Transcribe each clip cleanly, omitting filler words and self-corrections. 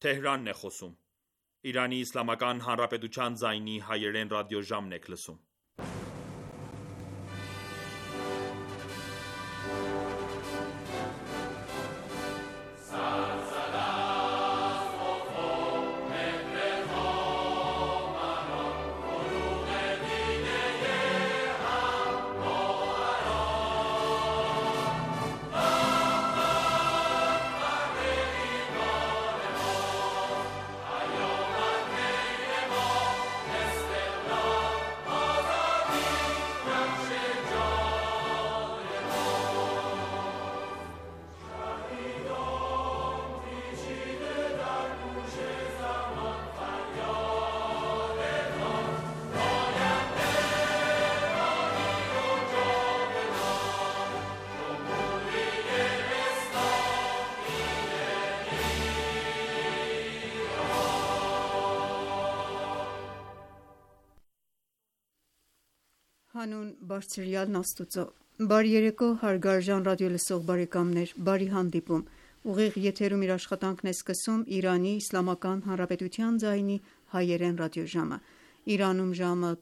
Թեհրանն է խոսում։ Իրանի Իսլամական Հանրապետության ձայնի հայերեն ռադիոժամն եք լսում։ Հանուն Բարձրյալն Աստծո, բարի երեկո հարգարժան ռադիոլսող բարեկամներ, բարի հանդիպում, ուղիղ եթերում իր աշխատանքն է սկսում Իրանի Իսլամական Հանրապետության ձայնի հայերեն ռադիոժամը, Իրանում ժամը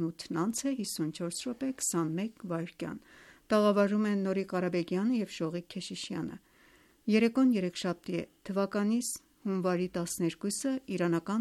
18:54:21 տաղավարում են Նորիկ Ղարաբեգյանը և Շողիկ Քեշիշյանը, երեկոն երեքշաբթի է, թվականիս հունվարի 12-ը, իրանական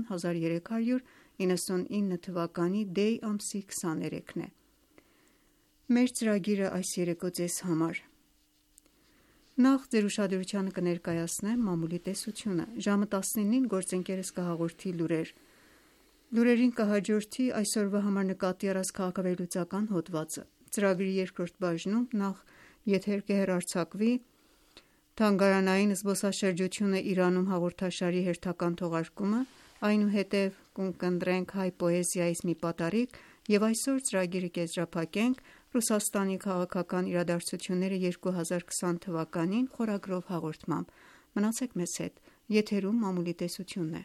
1399 թվականի դեյ ամսի 23-ն է։ Մեր ծրագիրը այս երեկո ձեզ համար: Նախ ձեր ուշադրությանը կներկայացնեմ մամուլի տեսությունը, ժամը 19-ին գործընկերս կհաղորդի լուրեր, լուրերին կհաջորդի այսօրվա համար նկատի առած քաղաքավեհլուծական հոդվածը, ծրագրի երկրորդ բաժնում նախ եթեր կհեռարձակվի Թանգարանային զբոսաշրջությունը Իրանում հաղորդաշարի հերթական թողարկումը, այնուհետև կունկնդրենք հայ պոեզիայից մի պատառիկ և այսօր ծրագիրը կեզրափակենք Ռուսաստանի քաղաքական իրադարձությունները 2020 թվականին խորագրով հաղորդմամբ, մնացեք մեզ հետ, եթերում մամուլի տեսությունն է։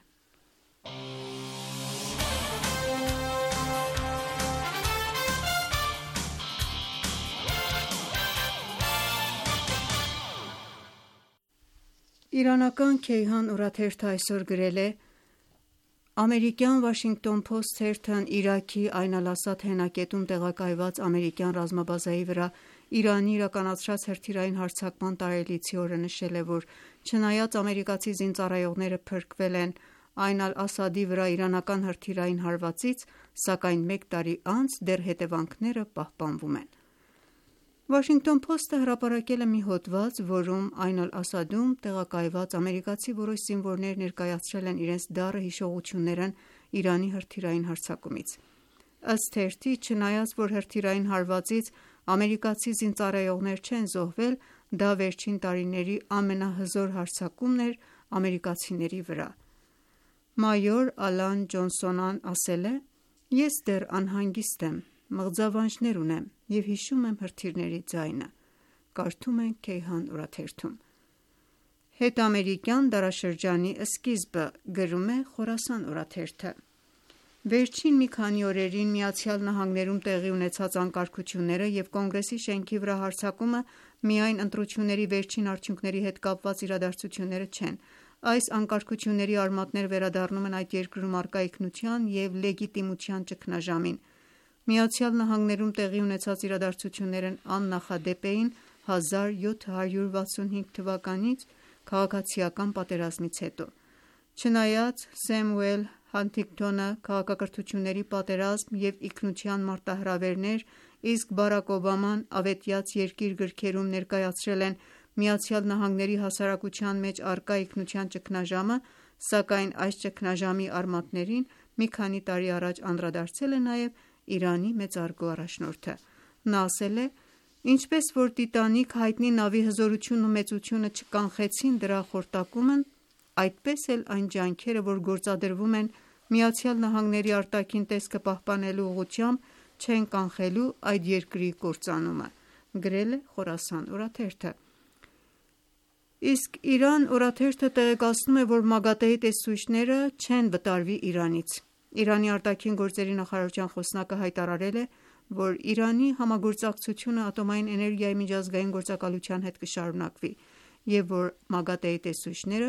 Իրանական Քեյհան օրաթերթը այսօր գրել է. Ամերիկյան Washington Post թերթն Իրաքի Այն Ալ-Ասադ հենակետում տեղակայված ամերիկյան ռազմաբազայի վրա Իրանի իրականացրած հրթիռային հարձակման տարելիցի օրը նշել է, որ չնայած ամերիկացի զինծառայողները փրկվել են Այն Ալ-Ասադի վրա իրանական հրթիռային հարվածից, սակայն մեկ տարի անց դեռ հետևանքները պահպանվում են։ Washington Post-ը հրապարակել է մի հոդված, որում Այն Ալ-Ասադում տեղակայված ամերիկացի որոշ զինվորներ ներկայացրել են իրենց դառը հիշողություններն Իրանի հրթիռային հարձակումից։ Ըստ թերթի, չնայած որ հրթիռային հարվածից ամերիկացի զինծառայողներ չեն զոհվել, դա վերջին տարիների ամենահզոր հարձակումն էր ամերիկացիների վրա։ Մայոր Ալան Ջոնսոնն ասել է. «Ես դեռ անհանգիստ եմ, մղձավանջներ ունեմ և հիշում եմ հրթիռների ձայնը»։ Կարդում ենք Քեյհան օրաթերթում։ Հետամերիկյան դարաշրջանի սկիզբը, գրում է Խորասան օրաթերթը։ Վերջին մի քանի օրերին ԱՄՆ-ում տեղի ունեցած անկարգությունները և Կոնգրեսի շենքի վրա հարձակումը միայն ընտրությունների վերջին արդյունքների հետ կապված իրադարձությունները չեն։ Այս անկարգությունների արմատները վերադառնում են այդ երկրում առկա ինքնության և լեգիտիմության ճգնաժամին։ ԱՄՆ-ում տեղի ունեցած իրադարձություններն աննախադեպ էին 1765 թվականից քաղաքացիական պատերազմից հետո։ Չնայած Սեմուել Հանթինգթոնը «Քաղաքակրթությունների պատերազմ» և «Ինքնության մարտահրավերներ», իսկ Բարաք Օբաման «Ավետյաց երկիր» գրքերում ներկայացրել են ԱՄՆ-ի հասարակության մեջ առկա ինքնության ճգնաժամը, սակայն այս ճգնաժամի արմատներին մի քանի տարի առաջ անդրադարձել է նաև Իրանի մեծարգո առաջնորդը։ Նա ասել է. «Ինչպես որ Տիտանիկ հայտնի նավի հզորությունն ու մեծությունը չկանխեցին դրա խորտակումն, այդպես էլ այն ջանքերը, որ գործադրվում են ԱՄՆ-ի արտաքին տեսքը պահպանելու ուղղությամբ, չեն կանխելու այդ երկրի կործանումը», գրել է Խորասան օրաթերթը։ Իսկ Իրան օրաթերթը տեղեկացնում է, որ ՄԱԳԱՏԷ-ի տեսուչները չեն վտարվի Իրանից։ Իրանի արտաքին գործերի նախարարության խոսնակը հայտարարել է, որ Իրանի համագործակցությունը ատոմային էներգիայի միջազգային գործակալության հետ կշարունակվի և որ ՄԱԳԱՏԷ-ի տեսուչները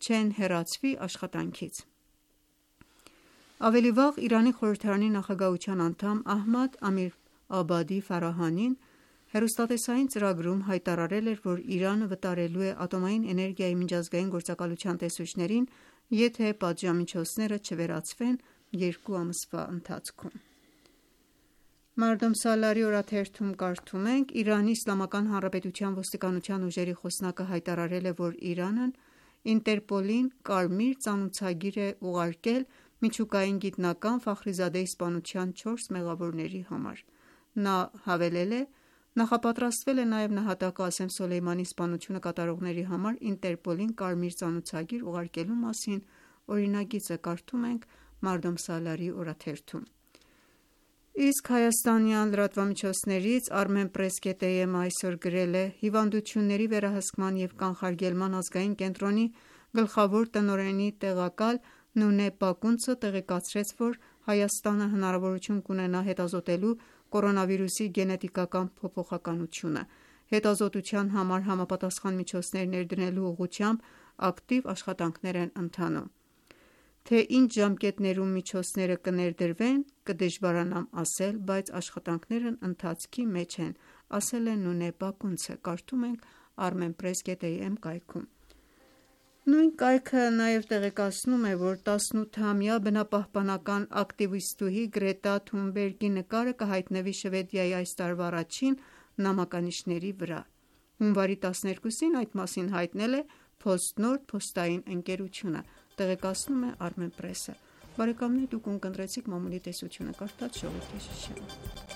չեն հեռացվի աշխատանքից։ Ավելի վաղ Իրանի խորհրդարանի նախագահության անդամ Ահմադ Ամիր Աբադի Ֆարահանին հեռուստատեսային ծրագրում հայտարարել էր, որ Իրանը վտարելու է ատոմային էներգիայի միջազգային գործակալության տեսուչներին, եթե պատժամիջոցները չվերացվեն 2 ամսվա ընթացքում։ Մարդոմ Սալարի օրաթերթում կարդում ենք. Իրանի Իսլամական Հանրապետության ոստիկանության ուժերի խոսնակը հայտարարել է, որ Իրանն Ինտերպոլին կարմիր ծանուցագիր է ուղարկել միջուկային գիտնական Ֆախրիզադեի սպանության 4 մեղավորների համար։ Նա հավելել է. նախապատրաստվել է նաև նահատակ Qasem Soleimani սպանությունը կատարողների համար Ինտերպոլին կարմիր ծանուցագիր ուղարկելու մասին օրինագիծը կարդում ենք Մարդոմ Սալարի օրաթերթում։ Իսկ հայաստանյան լրատվամիջոցներից Armenpress.am այսօր գրել է. հիվանդությունների վերահսկման և կանխարգելման ազգային կենտրոնի գլխավոր տնօրենի տեղակալ Նունե Բակունցը տեղեկացրեց, որ Հայաստանը հնարավորություն կունենա հետազոտելու կորոնավիրուսի գենետիկական փոփոխականությունը։ Հետազոտության համար համապատասխան միջոցներ ներդնելու ուղղությամբ ակտիվ աշխատանքներ են ընթանում։ Թե ինչ ժամկետներում միջոցները կներդրվեն, կդժվարանամ ասել, բայց աշխատանքներն ընթացքի մեջ են, ասել է Նունե Բակունցը, կարդում ենք Armenpress.am կայքում։ Նույն կայքը նաև տեղեկացնում է, որ 18-ամյա բնապահպանական ակտիվիստուհի Գրետա Թունբերգի նկարը կհայտնվի Շվեդիայի այս տարվա առաջին նամականիշների վրա։ Հունվարի 12-ին այդ մասին հայտնել է PostNord փոստային ընկերությունը, տեղեկացնում է Armenpress-ը։ Բարեկամներ, դուք ունկնդրեցիք մամուլի տեսությունը, կարդաց Ժողովուրդ Քեշիշյանը։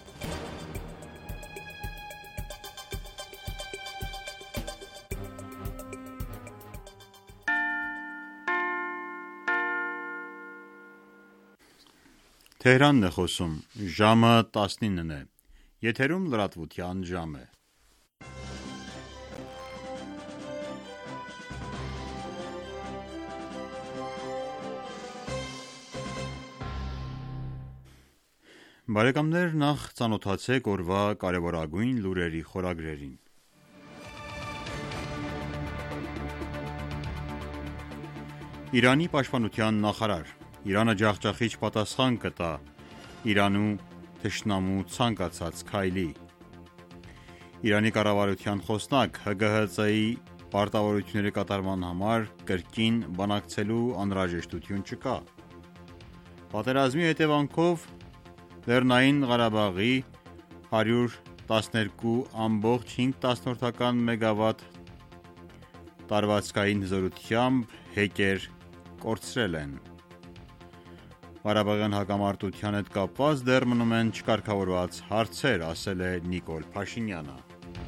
Թեհրանն է խոսում, ժամը 19-ն է, եթերում լրատվության ժամ է։ Բարեկամներ, նախ ծանոթացեք օրվա կարևորագույն լուրերի խորագրերին։ Իրանի պաշտպանության նախարար. Իրանը ջախջախիչ պատասխան կտա Իրանու թշնամու ցանկացած քայլի։ Իրանի կառավարության խոսնակ. ՀԳՀԾ-ի պարտավորությունների կատարման համար կրկին բանակցելու անհրաժեշտություն չկա։ Պատերազմի հետևանքով Լեռնային Ղարաբաղի 112.5 մեգավատ տարվածքային հզորությամբ հեկեր կորցրել են։ Ղարաբաղյան հակամարտության հետ կապված դեռ մնում են չկարգավորված հարցեր, ասել է Նիկոլ Փաշինյանը։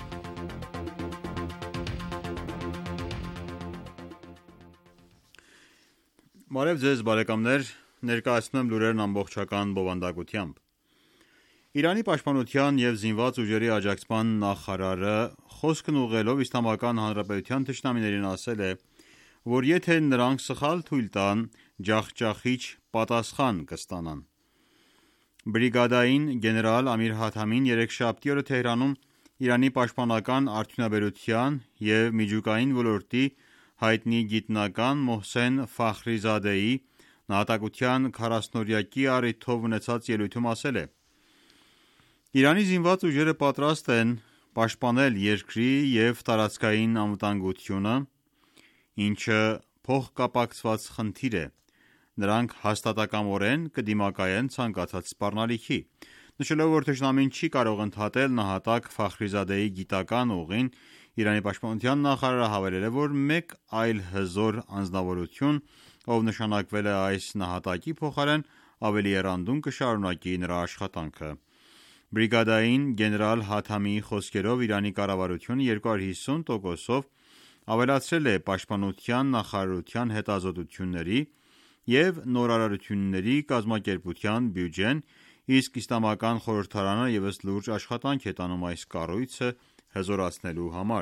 Բարև ձեզ բարեկամներ, ներկայացնում եմ լուրերն ամբողջական բովանդակությամբ։ Իրանի պաշտպանության և զինված ուժերի աջակցման նախարարը խոսքն ուղղելով Իսլամական Հանրապետության թշնամիներին ասել է, որ եթե նրանք սխալ թույլ տան, ջախջախիչ պատասխան կստանան։ Բրիգադային գեներալ Ամիր Հաթամին երեքշաբթի օրը Թեհրանում Իրանի պաշտպանական արդյունաբերության և միջուկային ոլորտի հայտնի գիտնական Մոհսեն Ֆախրիզադեի նահատակության 40-օրյակի առիթով ունեցած ելույթում ասել է. Իրանի զինված ուժերը պատրաստ են պաշտպանել երկրի և տարածքային անվտանգությունը, ինչը փոխկապակցված խնդիր է, նրանք հաստատակամորեն կդիմակայեն ցանկացած սպառնալիքի։ Նշելով, որ թշնամին չի կարող ընդհատել նահատակ Ֆախրիզադեի գիտական ուղին, Իրանի պաշտպանության նախարարը հավելել է, որ մեկ այլ հզոր անձնավորություն, ով նշանակվել է այս նահատակի փոխարեն, ավելի եռանդուն կշարունակի նրա աշխատանքը։ Բրիգադային գեներալ Հաթամիի խոսքերով Իրանի կառավարությունը 250%-ով ավելացրել է պաշտպանության նախարարության հետազոտությունների և նորարարությունների կազմակերպության բյուջեն, իսկ Իսլամական խորհրդարանը ևս լուրջ աշխատանք է տանում այս կառույցը հզորացնելու համար։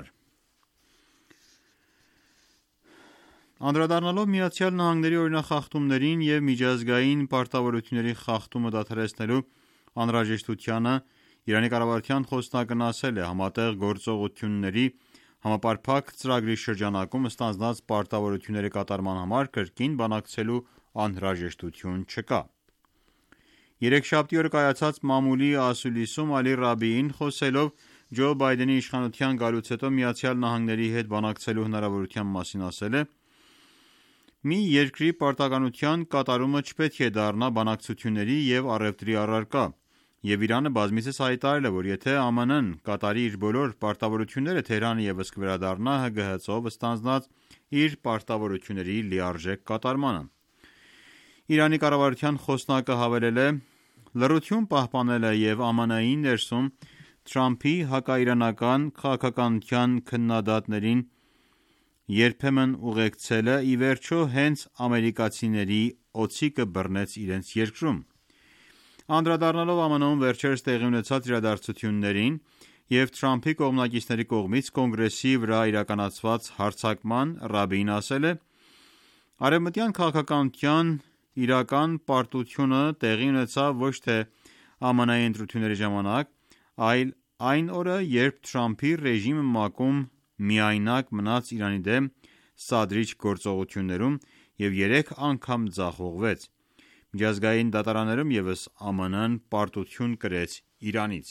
Անդրադառնալով ԱՄՆ-ի օրինախախտումներին և միջազգային պարտավորությունների խախտումը դադարեցնելու անհրաժեշտությանը, Իրանի կառավարության խոսնակն ասել է. համատեղ գործողությունների Համապարփակ ծրագրի շրջանակում ստանձնած պարտավորությունների կատարման համար կրկին բանակցելու անհրաժեշտություն չկա։ Երեքշաբթի օր կայացած մամուլի ասուլիսում Ալի Ռաբիին խոսելով Ջո Բայդենի իշխանության գալուց հետո ԱՄՆ-ի հետ բանակցելու հնարավորության մասին ասել է. «Մի երկրի պարտականության կատարումը չպետք է դառնա բանակցությունների և առևտրի առարկա, և Իրանը բազմիցս հայտարարել է, որ եթե ԱՄՆ-ն կատարի իր բոլոր պարտավորությունները, Թեհրանը ևս կվերադառնա ՀԳՀԾ-ով ստանձնած իր պարտավորությունների լիարժեք կատարմանը»։ Իրանի կառավարության խոսնակը հավելել է. «Լռություն պահպանելը և ԱՄՆ-ի ներսում Թրամփի հակաիրանական քաղաքականության քննադատներին երբեմն ուղեկցելը ի վերջո հենց ամերիկացիների օձիքը բռնեց իրենց երկրում»։ Անդրադառնալով ԱՄՆ-ում վերջերս տեղի ունեցած իրադարձություններին և Թրամփի կողմնակիցների կողմից Կոնգրեսի վրա իրականացված հարձակման, Ռաբիին ասել է. «Արևմտյան քաղաքականության իրական պարտությունը տեղի ունեցավ ոչ թե ԱՄՆ-ի ընտրությունների ժամանակ, այլ այն օրը, երբ Թրամփի ռեժիմը ՄԱԿ-ում միայնակ մնաց Իրանի դեմ սադրիչ գործողություններում և 3 անգամ ձախողվեց։ Միջազգային դատարաններում ևս ԱՄՆ-ն պարտություն կրեց Իրանից»։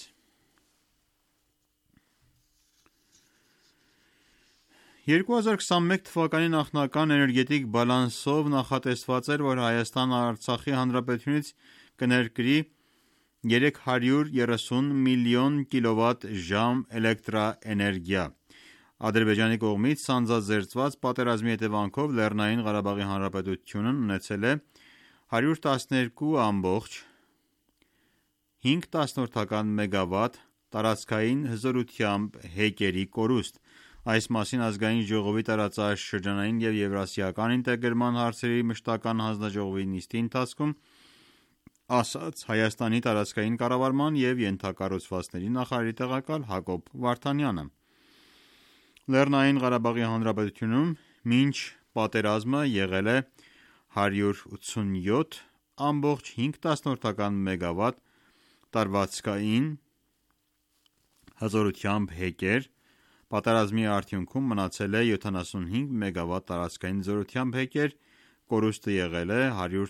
«2021 թվականի նախնական էներգետիկ բալանսով նախատեսված էր, որ Հայաստանը Արցախի հանրապետությունից կներկրի 330 միլիոն կՎտ.ժ էլեկտրաէներգիա։ Ադրբեջանի կողմից սանձազերծված պատերազմի հետևանքով Լեռնային Ղարաբաղի Հանրապետությունն ունեցել է 112.5 մեգավատ տարածքային հզորությամբ հեկերի կորուստ։ Այս մասին Ազգային ժողովի տարածաշրջանային և եվրասիական ինտեգրման հարցերի մշտական հանձնաժողովի նիստի ընթացքում ասաց Հայաստանի տարածքային կառավարման և ենթակառուցվածքների նախարարի տեղակալ Հակոբ Վարդանյանը։ Լեռնային Ղարաբաղի Հանրապետությունում մինչ պատերազմը եղել է 187.5 մեգավատ տարվածքային հզորությամբ հեկեր, պատերազմի արդյունքում մնացել է 75 մեգավատ տարածքային հզորությամբ հեկեր, կորուստը եղել է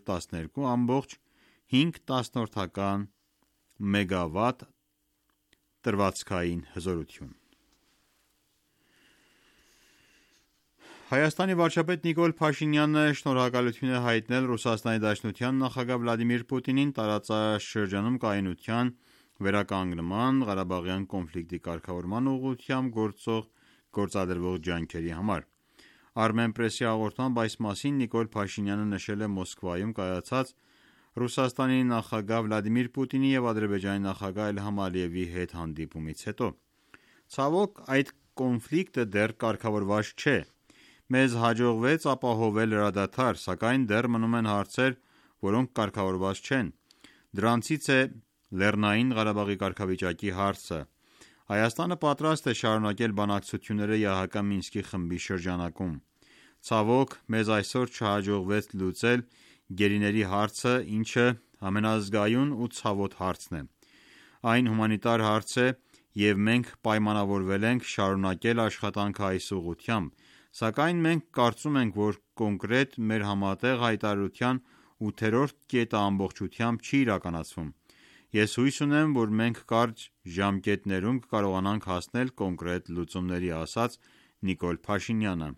112.5 մեգավատ տարվածքային հզորություն։ Հայաստանի վարչապետ Նիկոլ Փաշինյանը շնորհակալություն է հայտնել Ռուսաստանի Դաշնության նախագահ Վլադիմիր Պուտինին տարածաշրջանում կայունության վերականգնման, Ղարաբաղյան կոնֆլիկտի կարգավորման ուղղությամբ գործադրվող ջանքերի համար։ Armenpress-ի հաղորդմամբ այս մասին Նիկոլ Փաշինյանը նշել է Մոսկվայում կայացած Ռուսաստանի նախագահ Վլադիմիր Պուտինի և Ադրբեջանի նախագահ Իլհամ Ալիևի հետ հանդիպումից հետո։ Ցավոք, այդ կոնֆլիկտը դեռ կարգավորված չէ։ Մեզ հաջողվեց ապահովել հրադադար, սակայն դեռ մնում են հարցեր, որոնք կարգավորված չեն։ Դրանցից է Լեռնային Ղարաբաղի կարգավիճակի հարցը։ Հայաստանը պատրաստ է շարունակել բանակցությունները ԵԱՀԿ Մինսկի խմբի շրջանակում։ Ցավոք, մեզ այսօր չհաջողվեց լուծել գերիների հարցը, ինչը ամենազգայուն ու ցավոտ հարցն է։ Այն հումանիտար հարց է, և մենք պայմանավորվել ենք շարունակել աշխատանքը այս ուղղությամբ, սակայն մենք կարծում ենք, որ կոնկրետ մեր համատեղ հայտարարության 8-րդ կետը ամբողջությամբ չի իրականացվում։ Ես հույս ունեմ, որ մենք կարճ ժամկետներում կկարողանանք հասնել կոնկրետ լուծումների, ասաց Նիկոլ Փաշինյանը։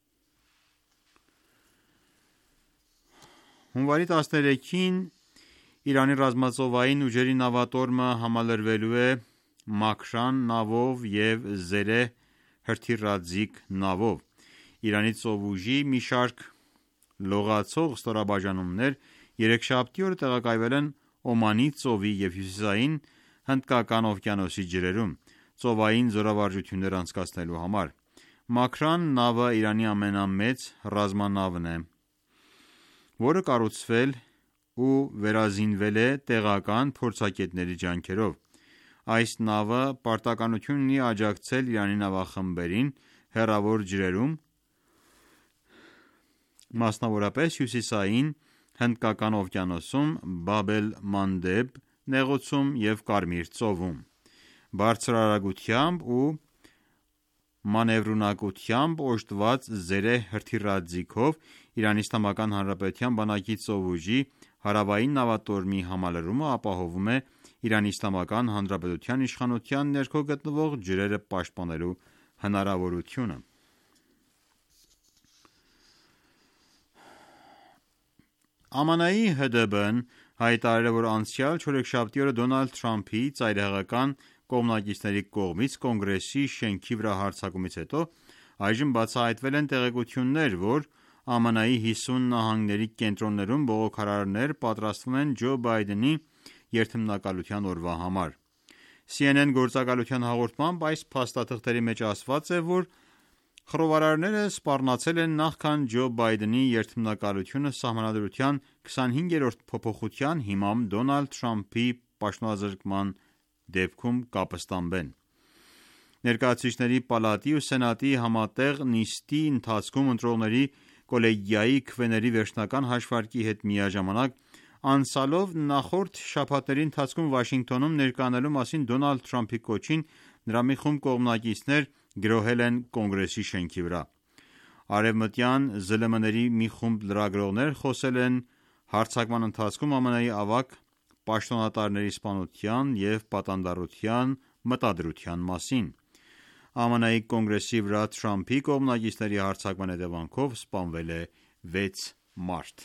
Հունվարի 13-ին Իրանի ռազմածովային ուժերի նավատորմը համալրվելու է Մաքրան նավով և Զերեհ հրթիռաձիգ նավով։ Իրանի ծովուժի մի շարք լողացող ստորաբաժանումներ երեքշաբթի օրը տեղակայվել են Օմանի ծովի և հյուսիսային Հնդկական օվկիանոսի ջրերում՝ ծովային զորավարժություններ անցկացնելու համար։ Մաքրան նավը Իրանի ամենամեծ ռազմանավն է, որը կառուցվել ու վերազինվել է տեղական փորձագետների ջանքերով։ Այս նավը պարտականություն ունի աջակցել Իրանի նավախմբերին հեռավոր ջրերում, մասնավորապես հյուսիսային Հնդկական օվկիանոսում, Բաբ էլ-Մանդեբ նեղուցում և Կարմիր ծովում։ Բարձր արագությամբ ու մանևրունակությամբ օժտված զերեղ հրթիռաձիգով Իրանի Իսլամական Հանրապետության բանակի ծովուժի հարավային նավատորմի համալրումը ապահովում է Իրանի Իսլամական Հանրապետության իշխանության ներքո գտնվող ջրերը պաշտպանելու հնարավորությունը։ ԱՄՆ-ի ՀԴԲ-ն հայտարարել է, որ անցյալ չորեքշաբթի օրը Դոնալդ Թրամփի ծայրահեղական կողմնակիցների կողմից Կոնգրեսի շենքի վրա հարձակումից հետո այժմ բացահայտվել են տեղեկություններ, որ ԱՄՆ-ի 50 նահանգների կենտրոններում բողոքարարներ պատրաստվում են Ջո Բայդենի երթմնակալության օրվա համար։ CNN գործակալության հաղորդմամբ այս փաստաթղթերի մեջ ասված է, որ խռովարարները սպառնացել են նախքան Ջո Բայդենի երթմնակալությունը սահմանադրության 25-րդ փոփոխության հիմամբ Դոնալդ Թրամփի պաշտոնազրկման դեպքում կապստանբեն։ Ներկայացուցիչների պալատի ու սենատի համատեղ նիստի ընթացքում ընտրողների կոլեգիայի քվեների վերջնական հաշվարկի հետ միաժամանակ անցյալով նախորդ շաբաթների ընթացքում Վաշինգտոնում ներկայանալու մասին Դոնալդ Թրամփի կոչին նրա մի խումբ կողմնակիցներ գրոհել են Կոնգրեսի շենքի վրա։ Արևմտյան ԶԼՄ-ների մի խումբ լրագրողներ խոսել են հարձակման ընթացքում ԱՄՆ-ի ավագ պաշտոնատարների սպանության և պատանդառության մտադրության մասին։ ԱՄՆ-ի Կոնգրեսի վրա Թրամփի կողմնակիցների հարձակման հետևանքով սպանվել է 6 մարդ։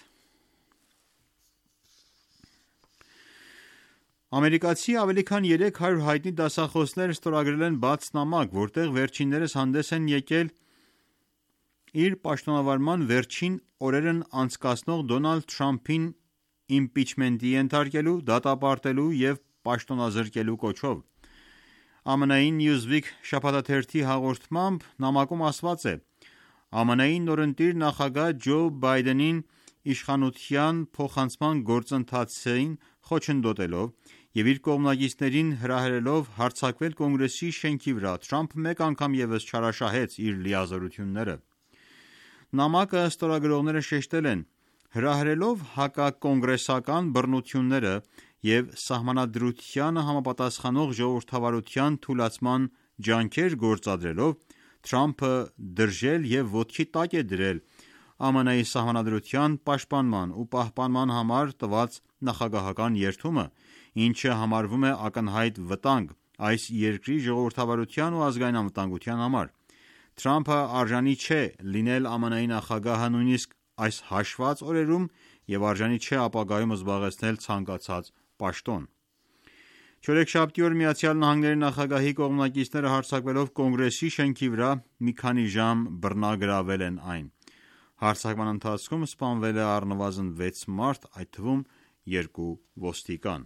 Ամերիկացի ավելի քան 300 հայտնի դասախոսներ ստորագրել են բաց նամակ, որտեղ վերջիններս հանդես են եկել իր պաշտոնավարման վերջին օրերն անցկացնող Դոնալդ Թրամփին իմպիչմենտի ենթարկելու, դատապարտելու և պաշտոնազրկելու կոչով։ ԱՄՆ-ի Newsweek շաբաթաթերթի հաղորդմամբ նամակում ասված է. ԱՄՆ-ի նորընտիր նախագահ Ջո Բայդենին իշխանության փոխանցման գործընթացին խոչընդոտելով և իր կողմնակիցներին հրահրելով հարձակվել Կոնգրեսի շենքի վրա, Թրամփը մեկ անգամ ևս չարաշահեց իր լիազորությունները։ Նամակը ստորագրողները շեշտել են. հրահրելով հակակոնգրեսական բռնությունները և սահմանադրությանը համապատասխանող ժողովրդավարության թուլացման ջանքեր գործադրելով, Թրամփը դրժել և ոտքի տակ է դրել ԱՄՆ-ի սահմանադրության պաշտպանման ու պահպանման համար տված նախագահական երդումը, ինչը համարվում է ակնհայտ վտանգ այս երկրի ժողովրդավարության ու ազգային անվտանգության համար։ Թրամփը արժանի չէ լինել ԱՄՆ-ի նախագահը նույնիսկ այս հաշված օրերում և արժանի չէ ապագայում զբաղեցնել ցանկացած պաշտոն։ Չորեքշաբթի օր ԱՄՆ նախագահի կողմնակիցները հարձակվելով Կոնգրեսի շենքի վրա մի քանի ժամ բռնագրավել են այն։ Հարձակման ընթացքում սպանվել է առնվազն 6 մարդ, այդ թվում 2 ոստիկան։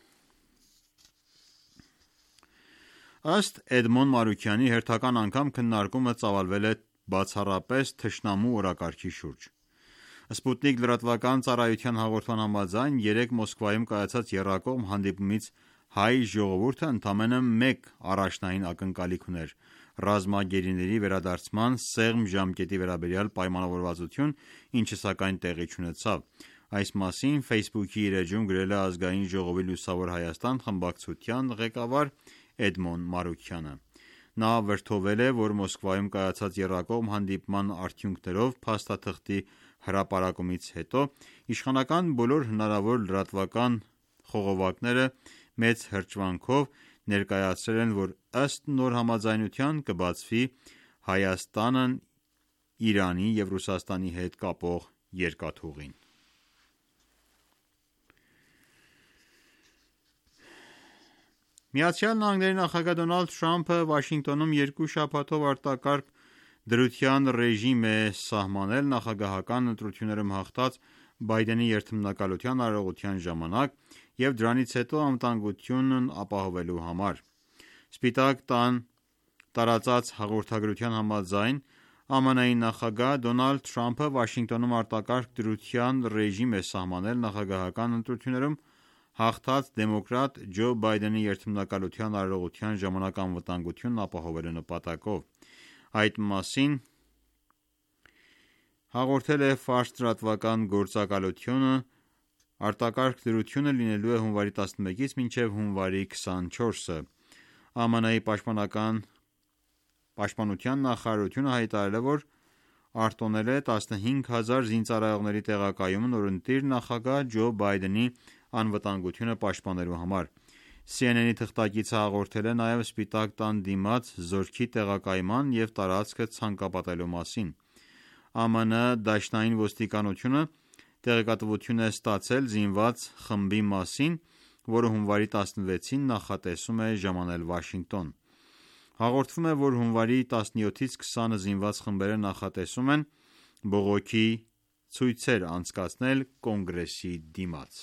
Ըստ Էդմոն Մարուքյանի, հերթական անգամ քննարկումը ծավալվել է բացառապես թշնամու օրակարգի շուրջ։ Սպուտնիկ լրատվական ծառայության հաղորդման համաձայն 3 Մոսկվայում կայացած եռակողմ հանդիպումից հայ ժողովուրդը ընդամենը մեկ առաջնային ակնկալիք ուներ՝ ռազմագերիների վերադարձման սեղմ ժամկետի վերաբերյալ պայմանավորվածություն, ինչը սակայն տեղի չունեցավ։ Այս մասին Facebook-ի իր էջում գրել է Ազգային ժողովի Լուսավոր Հայաստան խմբակցության ղեկավար Էդմոն Մարուքյանը։ Նա վրդովել է, որ Մոսկվայում կայացած եռակողմ հանդիպման արդյունքներով փաստաթղթի հրապարակումից հետո իշխանական բոլոր հնարավոր լրատվական խողովակները մեծ հրճվանքով ներկայացրել են, որ ըստ նոր համաձայնության կբացվի Հայաստանն Իրանի և Ռուսաստանի հետ կապող երկաթուղին։ ԱՄՆ նախագահ Դոնալդ Թրամփը Վաշինգտոնում 2 շաբաթով արտակարգ դրության ռեժիմ է սահմանել նախագահական ընտրություններում հաղթած Բայդենի երթմնակալության արարողության ժամանակ և դրանից հետո անվտանգությունն ապահովելու համար։ Սպիտակ տան տարածած հաղորդագրության համաձայն ԱՄՆ-ի նախագահ Դոնալդ Թրամփը Վաշինգտոնում արտակարգ դրության ռեժիմ է սահմանել նախագահական ընտրություններում հաղթած դեմոկրատ Ջո Բայդենի երթմնակալության արարողության ժամանակ անվտանգությունն ապահովելու նպատակով։ Այդ մասին հաղորդել է Ֆարս լրատվական գործակալությունը։ Արտակարգ դրությունը լինելու է հունվարի 11-ից մինչև հունվարի 24-ը։ ԱՄՆ-ի պաշտպանական Պաշտպանության նախարարությունը հայտարարել է, որ արտոնել է 15,000 զինծառայողների տեղակայումը նորընտիր նախագահ Ջո Բայդենի անվտանգությունը պաշտպանելու համար։ CNN-ի թղթակիցը հաղորդել է նաև Սպիտակ տան դիմաց զորքի տեղակայման և տարածքը ցանկապատելու մասին։ ԱՄՆ դաշնային ոստիկանությունը տեղեկատվություն է ստացել զինված խմբի մասին, որը հունվարի 16-ին նախատեսում է ժամանել Վաշինգտոն։ Հաղորդվում է, որ հունվարի 17-ից 20-ը զինված խմբերը նախատեսում են բողոքի ցույցեր անցկացնել Կոնգրեսի դիմաց։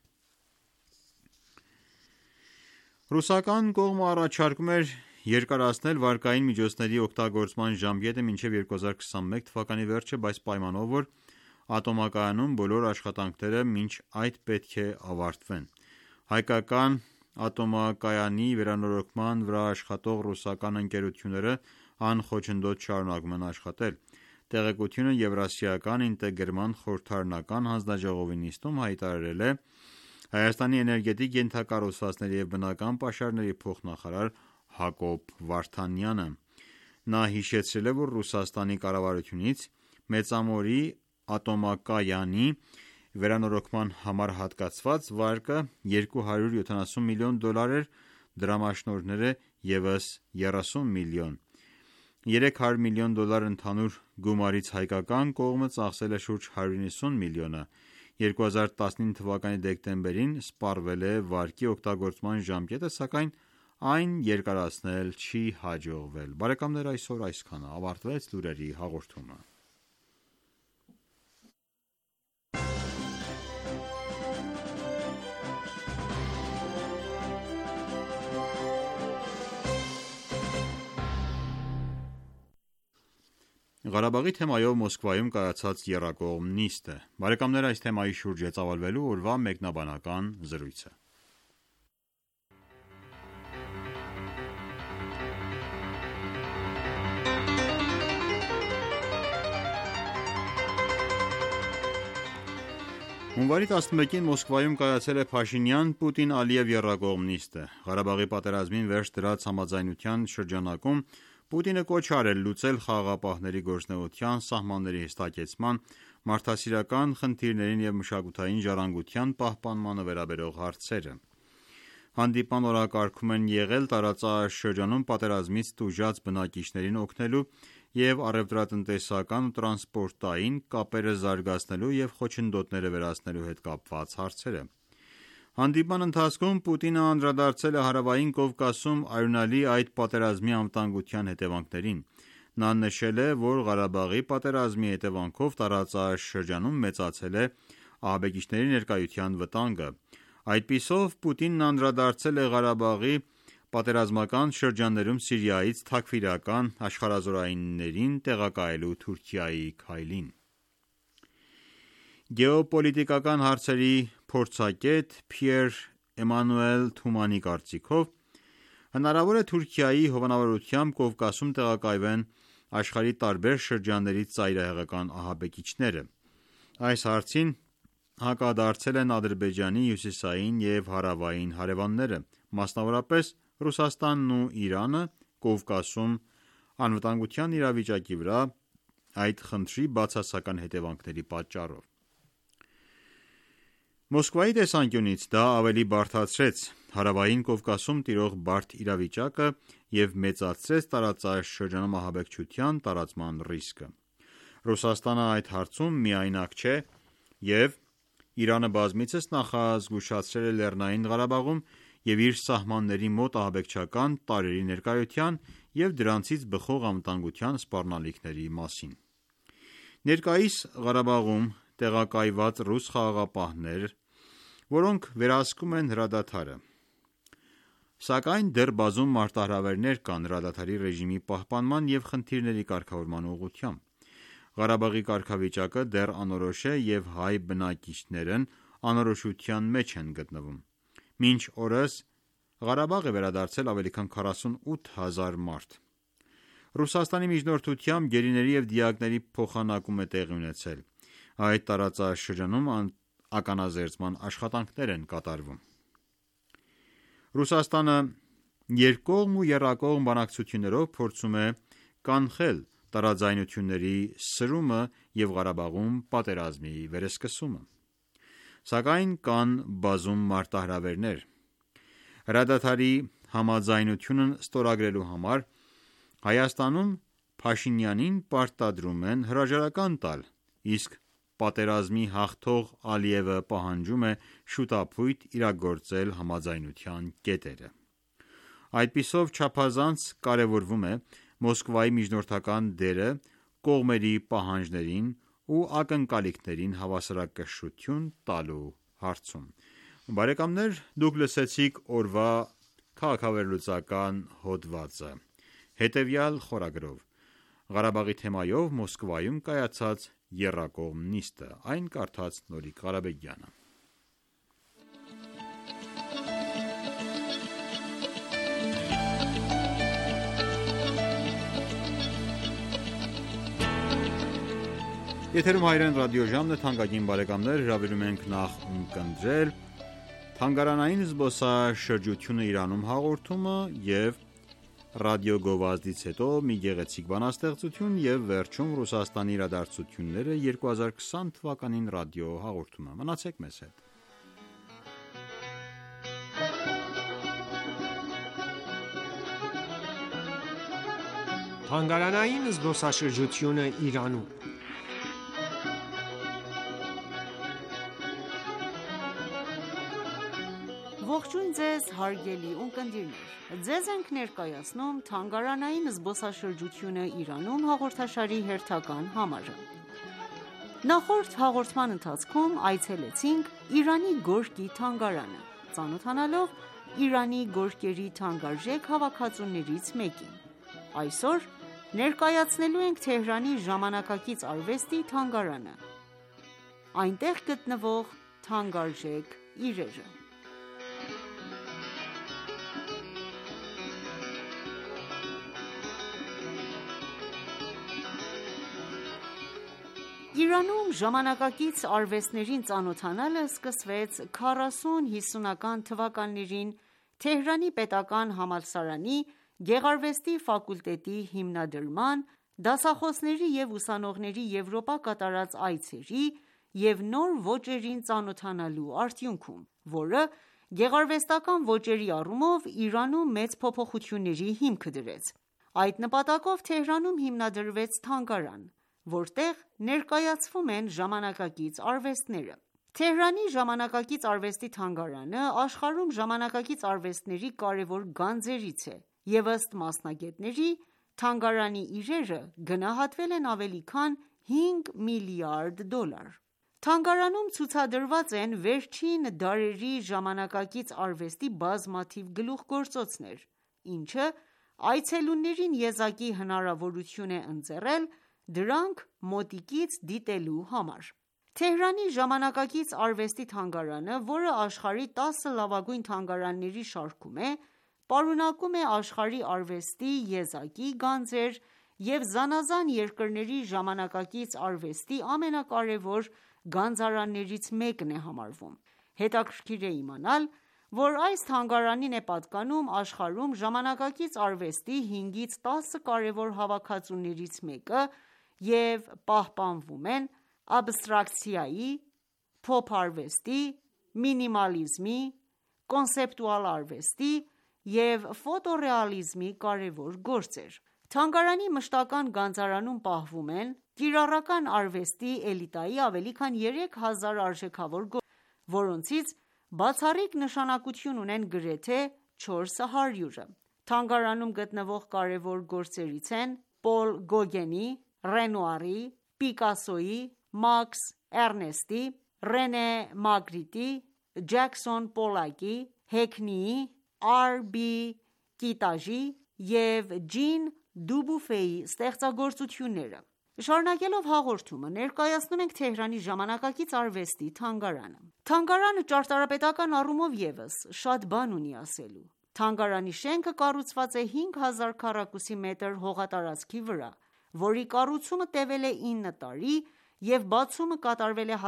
Ռուսական կողմը առաջարկում էր երկարացնել վարկային միջոցների օգտագործման ժամկետը մինչև 2021 թվականի վերջը, բայց պայմանով, որ ատոմակայանում բոլոր աշխատանքները մինչ այդ պետք է ավարտվեն։ Հայկական ատոմակայանի վերանորոգման վրա աշխատող ռուսական ընկերությունները անխոչնդոտ շարունակում են աշխատել։ Տեղեկությունը Եվրասիական ինտեգրման խորհրդարանական հանձնաժողովի նիստում հայտարարել է Հայաստանի էներգետիկ ենթակառուցվածքների և բնական պաշարների փոխնախարար Հակոբ Վարդանյանը։ Նա հիշեցրել է, որ Ռուսաստանի կառավարությունից Մեծամորի ատոմակայանի վերանորոգման համար հատկացված վարկը $270 միլիոն էր, դրամաշնորհները ևս 30 միլիոն։ $300 միլիոն ընդհանուր գումարից հայկական կողմը ծախսել է շուրջ 190 միլիոնը։ 2019 թվականի դեկտեմբերին սպառվել է վարկի օգտագործման ժամկետը, սակայն այն երկարացնել չի հաջողվել։ Բարեկամներ, այսօր այսքանը, ավարտվեց լուրերի հաղորդումը։ Ղարաբաղի թեմայով Մոսկվայում կայացած եռակողմ նիստը։ Բարեկամներ, այս թեմայի շուրջ է ծավալվելու օրվա մեկնաբանական զրույցը։ Հունվարի 11-ին Մոսկվայում կայացել է Փաշինյան-Պուտին-Ալիև եռակողմ նիստը։ Ղարաբաղի պատերազմին վերջ դրած համաձայնության շրջանակում Պուտինը կոչ է արել լուծել խաղաղապահների գործունեության, սահմանների հստակեցման, մարդասիրական խնդիրներին և մշակութային ժառանգության պահպանմանը վերաբերող հարցերը։ Հանդիպման օրակարգում են եղել տարածաշրջանում պատերազմից տուժած բնակիչներին օգնելու և առևտրատնտեսական ու տրանսպորտային կապերը զարգացնելու և խոչընդոտները վերացնելու հետ կապված հարցերը։ Հանդիպման ընթացքում Պուտինը անդրադարձել է Հարավային Կովկասում արյունալի այդ պատերազմի անվտանգության հետևանքներին։ Նա նշել է, որ Ղարաբաղի պատերազմի հետևանքով տարածաշրջանում մեծացել է ահաբեկիչների ներկայության վտանգը։ Այդպիսով Պուտինն անդրադարձել է Ղարաբաղի պատերազմական շրջաններում Սիրիայից թաքֆիրական աշխարհազորայիններին տեղակայելու Թուրքիայի քայլին։ Գեոպոլիտիկական հարցերի փորձագետ Փիեր Էմանուել Թումանի կարծիքով հնարավոր է Թուրքիայի հովանավորությամբ Կովկասում տեղակայվեն աշխարհի տարբեր շրջաններից ծայրահեղական ահաբեկիչները։ Այս հարցին հակադարձել են Ադրբեջանի հյուսիսային և հարավային հարևանները, մասնավորապես Ռուսաստանն ու Իրանը Կովկասում անվտանգության իրավիճակի վրա այդ խնդրի բացասական հետևանքների պատճառով։ Մոսկվայի տեսանկյունից դա ավելի բարդացրեց Հարավային Կովկասում տիրող բարդ իրավիճակը և մեծացրեց տարածաշրջանում ահաբեկչության տարածման ռիսկը։ Ռուսաստանը այդ հարցում միայնակ չէ և Իրանը բազմիցս նախազգուշացրել է Լեռնային Ղարաբաղում և իր սահմանների մոտ ահաբեկչական տարրերի ներկայության և դրանցից բխող անվտանգության սպառնալիքների մասին։ Ներկայիս Ղարաբաղում տեղակայված ռուս խաղաղապահներ, որոնք վերահսկում են հրադադարը, սակայն դեռ բազում մարտահրավերներ կան հրադադարի ռեժիմի պահպանման և խնդիրների կարգավորման ուղղությամբ։ Ղարաբաղի կարգավիճակը դեռ անորոշ է և հայ բնակիչներն անորոշության մեջ են գտնվում։ Մինչ օրս Ղարաբաղ է վերադարձել ավելի քան 48,000 մարդ։ Ռուսաստանի միջնորդությամբ գերիների և դիակների փոխանակում է տեղի ունեցել։ Այդ տարածաշրջանում ականազերծման աշխատանքներ են կատարվում։ Ռուսաստանը երկկողմ ու եռակողմ բանակցություններով փորձում է կանխել տարաձայնությունների սրումը և Ղարաբաղում պատերազմի վերսկսումը։ Սակայն կան բազում մարտահրավերներ։ Հրադադարի համաձայնությունն ստորագրելու համար Հայաստանում Փաշինյանին պարտադրում են հրաժարական տալ, իսկ պատերազմի հաղթող Ալիևը պահանջում է շուտափույթ իրագործել համաձայնության կետերը։ Այդպիսով չափազանց կարևորվում է Մոսկվայի միջնորդական դերը կողմերի պահանջներին ու ակնկալիքներին հավասարակշռություն տալու հարցում։ Բարեկամներ, դուք լսեցիք օրվա քաղաքավերլուծական հոդվածը, հետևյալ խորագրով՝ Ղարաբաղի թեմայով Մոսկվայում կայացած եռակողմ նիստը։ Այն կարդաց Նորիկ Ղարաբեգյանը։ Եթերում հայրեն ռադիոժամն է, թանկագին բարեկամներ, հրավիրում ենք նախ ունկնդրել թանգարանային զբոսաշրջությունը Իրանում հաղորդումը և ռադիոգովազդից հետո մի գեղեցիկ բանաստեղծություն և վերջում Ռուսաստանի իրադարձությունները 2020 թվականին ռադիո հաղորդումը։ Մնացեք մեզ հետ։ Թանգարանային զբոսաշրջությունը Իրանում։ Ողջույն ձեզ հարգելի ունկնդիրներ, ձեզ ենք ներկայացնում թանգարանային զբոսաշրջությունը Իրանում հաղորդաշարի հերթական համարը։ Նախորդ հաղորդման ընթացքում այցելեցինք Իրանի Գորկի թանգարանը, ծանոթանալով Իրանի գորգերի թանկարժեք հավաքածուներից մեկին։ Այսօր ներկայացնելու ենք Թեհրանի ժամանակակից արվեստի թանգարանը, այնտեղ գտնվող թանկարժեք իրերը։ Իրանում ժամանակակից արվեստներին ծանոթանալը սկսվեց 40-50-ական թվականներին Թեհրանի պետական համալսարանի գեղարվեստի ֆակուլտետի հիմնադրման, դասախոսների և ուսանողների Եվրոպա կատարած այցերի և նոր ոճերին ծանոթանալու արդյունքում, որը գեղարվեստական ոճերի առումով Իրանում մեծ փոփոխությունների հիմք դրեց։ Այդ նպատակով Թեհրանում հիմնադրվեց թանգարան, որտեղ ներկայացվում են ժամանակակից արվեստները։ Թեհրանի ժամանակակից արվեստի թանգարանը աշխարհում ժամանակակից արվեստների կարևոր գանձերից է, և ըստ մասնագետների, թանգարանի իրերը գնահատվել են ավելի քան $5 միլիարդ։ Թանգարանում ցուցադրված են վերջին դարերի ժամանակակից արվեստի բազմաթիվ գլուխգործոցներ, ինչը այցելուներին եզակի հնարավորություն է ընձեռել դրանք մոտիկից դիտելու համար։ Թեհրանի ժամանակակից արվեստի թանգարանը, որը աշխարհի 10 լավագույն թանգարանների շարքում է, պարունակում է աշխարհի արվեստի եզակի գանձեր և զանազան երկրների ժամանակակից արվեստի ամենակարևոր գանձարաններից մեկն է համարվում։ Հետաքրքիր է իմանալ, որ այս թանգարանին է պատկանում աշխարհում ժամանակակից արվեստի 5-ից 10 կարևոր հավաքածուներից մեկը և պահպանվում են աբստրակցիայի, փոփ արվեստի, մինիմալիզմի, կոնցեպտուալ արվեստի և ֆոտոռեալիզմի կարևոր գործեր։ Թանգարանի մշտական գանձարանում պահվում են կիրառական արվեստի էլիտայի ավելի քան 3000 արժեքավոր գործեր, որոնցից բացառիկ նշանակություն ունեն գրեթե 400-ը։ Թանգարանում գտնվող կարևոր գործերից են Պոլ Գոգենի, Ռենուարի, Պիկասոյի, Մաքս Էրնեստի, Ռենե Մագրիտի, Ջաքսոն Պոլակի, Հեքնիի, R.B. Կիտաժի և Ջին Դուբուֆեի ստեղծագործությունները։ Շարունակելով հաղորդումը, ներկայացնում ենք Թեհրանի ժամանակակից արվեստի թանգարանը։ Թանգարանը ճարտարապետական առումով ևս շատ բան ունի ասելու։ Թանգարանի շենքը կառուցված է 5000 քառակուսի մետր հողատարածքի վրա, որի կառուցումը տևել է 9 տարի և բացումը կատարվել է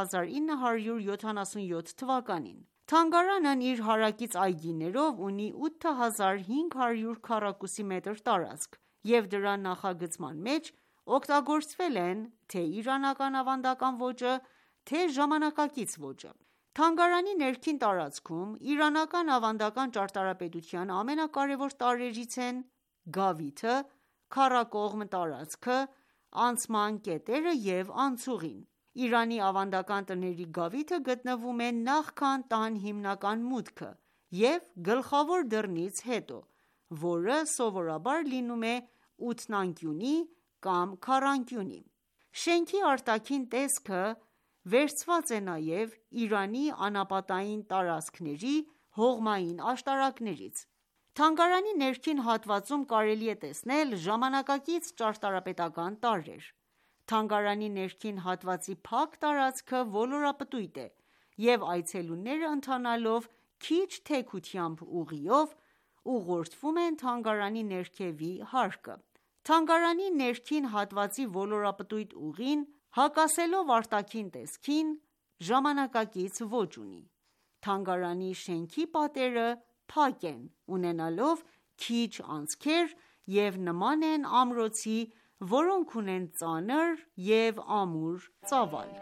1977 թվականին։ Թանգարանն իր հարակից այգիներով ունի 8500 քառակուսի մետր տարածք և դրա նախագծման մեջ օգտագործվել են թե իրանական ավանդական ոճը, թե ժամանակակից ոճը։ Թանգարանի ներքին տարածքում իրանական ավանդական ճարտարապետության ամենակարևոր տարրերից են գավիթը, քառակողմ տարածքը, անցման կետերը և անցուղին։ Իրանի ավանդական տների գավիթը գտնվում է նախքան տան հիմնական մուտքը և գլխավոր դռնից հետո, որը սովորաբար լինում է ութնանկյունի կամ քառանկյունի։ Շենքի արտաքին տեսքը վերցված է նաև Իրանի անապատային տարածքների հողմային աշտարակներից։ Թանգարանի ներքին հատվածում կարելի է տեսնել ժամանակակից ճարտարապետական տարրեր։ Թանգարանի ներքին հատվածի փակ տարածքը ոլորապտույտ է, և այցելուները ընթանալով քիչ թեքությամբ ուղիով, ուղղորդվում են թանգարանի ներքևի հարկը։ Թանգարանի ներքին հատվածի ոլորապտույտ ուղին, հակասելով արտաքին տեսքին, ժամանակակից ոճ ունի։ Թանգարանի շենքի պատերը փակ են, ունենալով քիչ անցքեր և նման են ամրոցի, որոնք ունեն ծանր և ամուր ծավալ։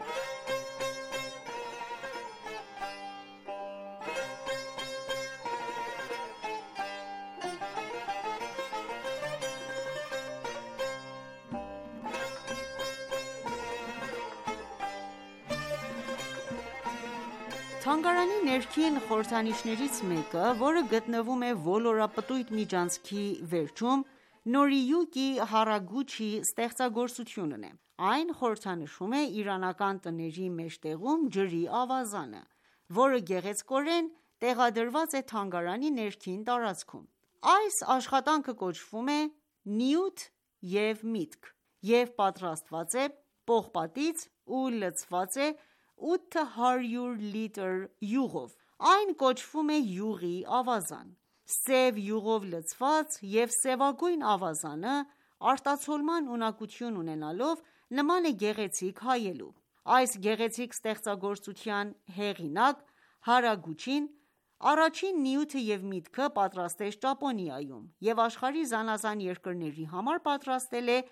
Թանգարանի ներքին խորհրդանիշներից մեկը, որը գտնվում է ոլորապտույտ միջանցքի վերջում, Նորիյուկի Հարագուչի ստեղծագործությունն է։ Այն խորհրդանշում է իրանական տների մեջտեղում ջրի ավազանը, որը գեղեցկորեն տեղադրված է թանգարանի ներքին տարածքում։ Այս աշխատանքը կոչվում է «Նյութ և միտք» և պատրաստված է պողպատից ու լցված է 800 լիտր յուղով։ Այն կոչվում է յուղի ավազան։ Սև յուղով լցված և սևագույն ավազանը արտացոլման ունակություն ունենալով նման է գեղեցիկ հայելու։ Այս գեղեցիկ ստեղծագործության հեղինակ Հարագուչին առաջին նյութը և միտքը պատրաստեց Ճապոնիայում և աշխարհի զանազան երկրների համար պատրաստել է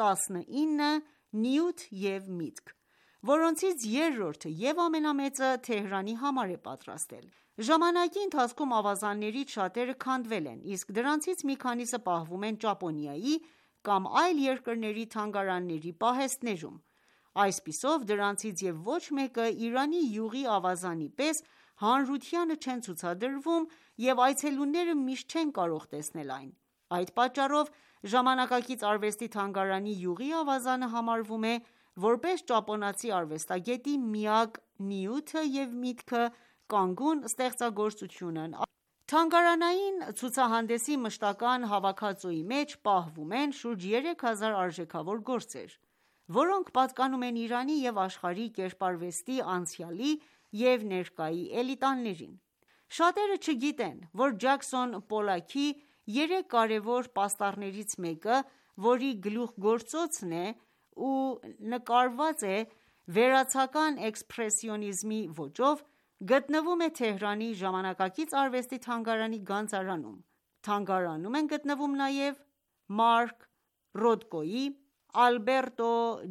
19 նյութ և միտք, որոնցից երրորդը և ամենամեծը Թեհրանի համար է պատրաստել։ Ժամանակի ընթացքում ավազաններից շատերը քանդվել են, իսկ դրանցից մի քանիսը պահվում են Ճապոնիայի կամ այլ երկրների թանգարանների պահեստներում։ Այսպիսով, դրանցից և ոչ մեկը Իրանի յուղի ավազանի պես հանրությանը չեն ցուցադրվում և այցելուները միշտ չեն կարող տեսնել այն։ Այդ պատճառով ժամանակակից արվեստի թանգարանի յուղի ավազանը համարվում է, որպես ճապոնացի արվեստագետի միակ նյութը և միտքը կանգուն ստեղծագործությունն։ Թանգարանային ցուցահանդեսի մշտական հավաքածուի մեջ պահվում են շուրջ 3000 արժեքավոր գործեր, որոնք պատկանում են Իրանի և աշխարհի կերպարվեստի անցյալի և ներկայի էլիտաներին։ Շատերը չգիտեն, որ Ջաքսոն Պոլլաքի երեք կարևոր պաստառներից մեկը, որի գլուխգործոցն է ու նկարված է վերացական էքսպրեսիոնիզմի ոճով, գտնվում է Թեհրանի ժամանակակից արվեստի թանգարանի գանձարանում։ Թանգարանում են գտնվում նաև Մարկ Ռոթկոյի, Ալբերտո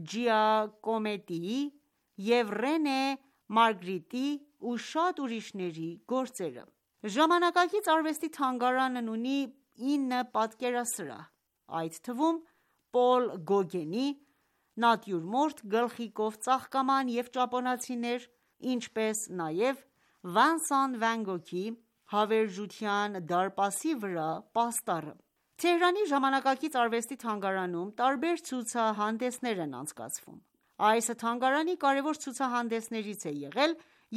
Ջիակոմետիի և Ռենե Մարգրիտի ու շատ ուրիշների գործերը։ Ժամանակակից արվեստի թանգարանն ունի 9 պատկերասրահ, այդ թվում Պոլ Գոգենի «Նատյուրմորտ» գլխիկով ծաղկաման և ճապոնացիներ, ինչպես նաև Վանսան Վան Գոգի «Հավերժության դարպասի վրա» պաստառը։ Թեհրանի ժամանակակից արվեստի թանգարանում տարբեր ցուցահանդեսներ են անցկացվում։ Այս թանգարանի կարևոր ցուցահանդեսներից է եղել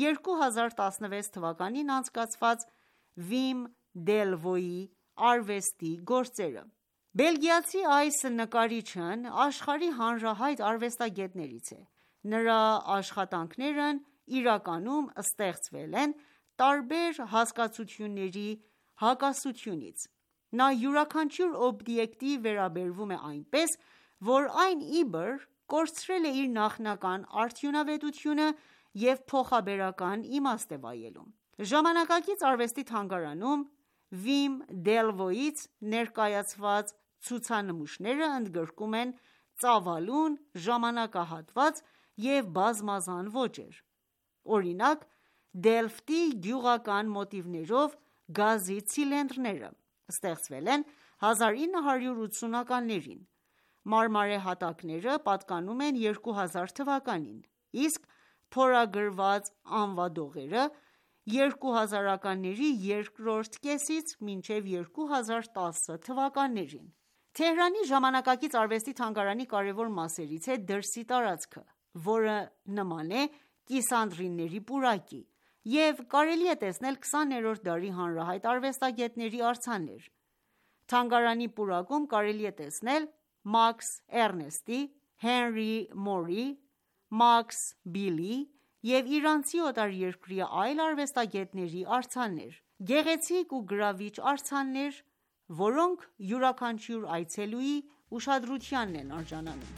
2016 թվականին անցկացված Վիմ Դելվոյի արվեստի գործերը։ Բելգիացի այս նկարիչն աշխարհի հանրահայտ արվեստագետներից է։ Նրա աշխատանքներն իրականում ստեղծվել են տարբեր հասկացությունների հակասությունից։ Նա յուրաքանչյուր օբյեկտի վերաբերվում է այնպես, որ այն իբր կորցրել է իր նախնական արդյունավետությունը և փոխաբերական իմաստ է վայելում։ Ժամանակակից արվեստի թանգարանում Վիմ Դելվոյից ներկայացված ցուցանմուշները ընդգրկում են ծավալուն, ժամանակահատված և բազմազան ոճեր: Օրինակ, Դելֆտի գյուղական մոտիվներով գազի ցիլինդրները ստեղծվել են 1980-ականներին, մարմարե հատակները պատկանում են 2000 թվականին, իսկ փորագրված անվադողերը 2000-ականների երկրորդ կեսից մինչև 2010 թվականներին: Թեհրանի ժամանակակից արվեստի թանգարանի կարևոր մասերից է դրսի տարածքը, որը նման է կիսանդրիների պուրակի, և կարելի է տեսնել 20-րդ դարի հանրահայտ արվեստագետների արձաններ: Թանգարանի պուրակում կարելի է տեսնել Մաքս Էռնստի, Հենրի Մորի, Մաքս Բիլի և իրանցի օտարերկրյա այլ արվեստագետների արձաններ: Գեղեցիկ ու գրավիչ արձաններ, որոնք յուրաքանչյուր այցելուի ուշադրությանն են արժանանում: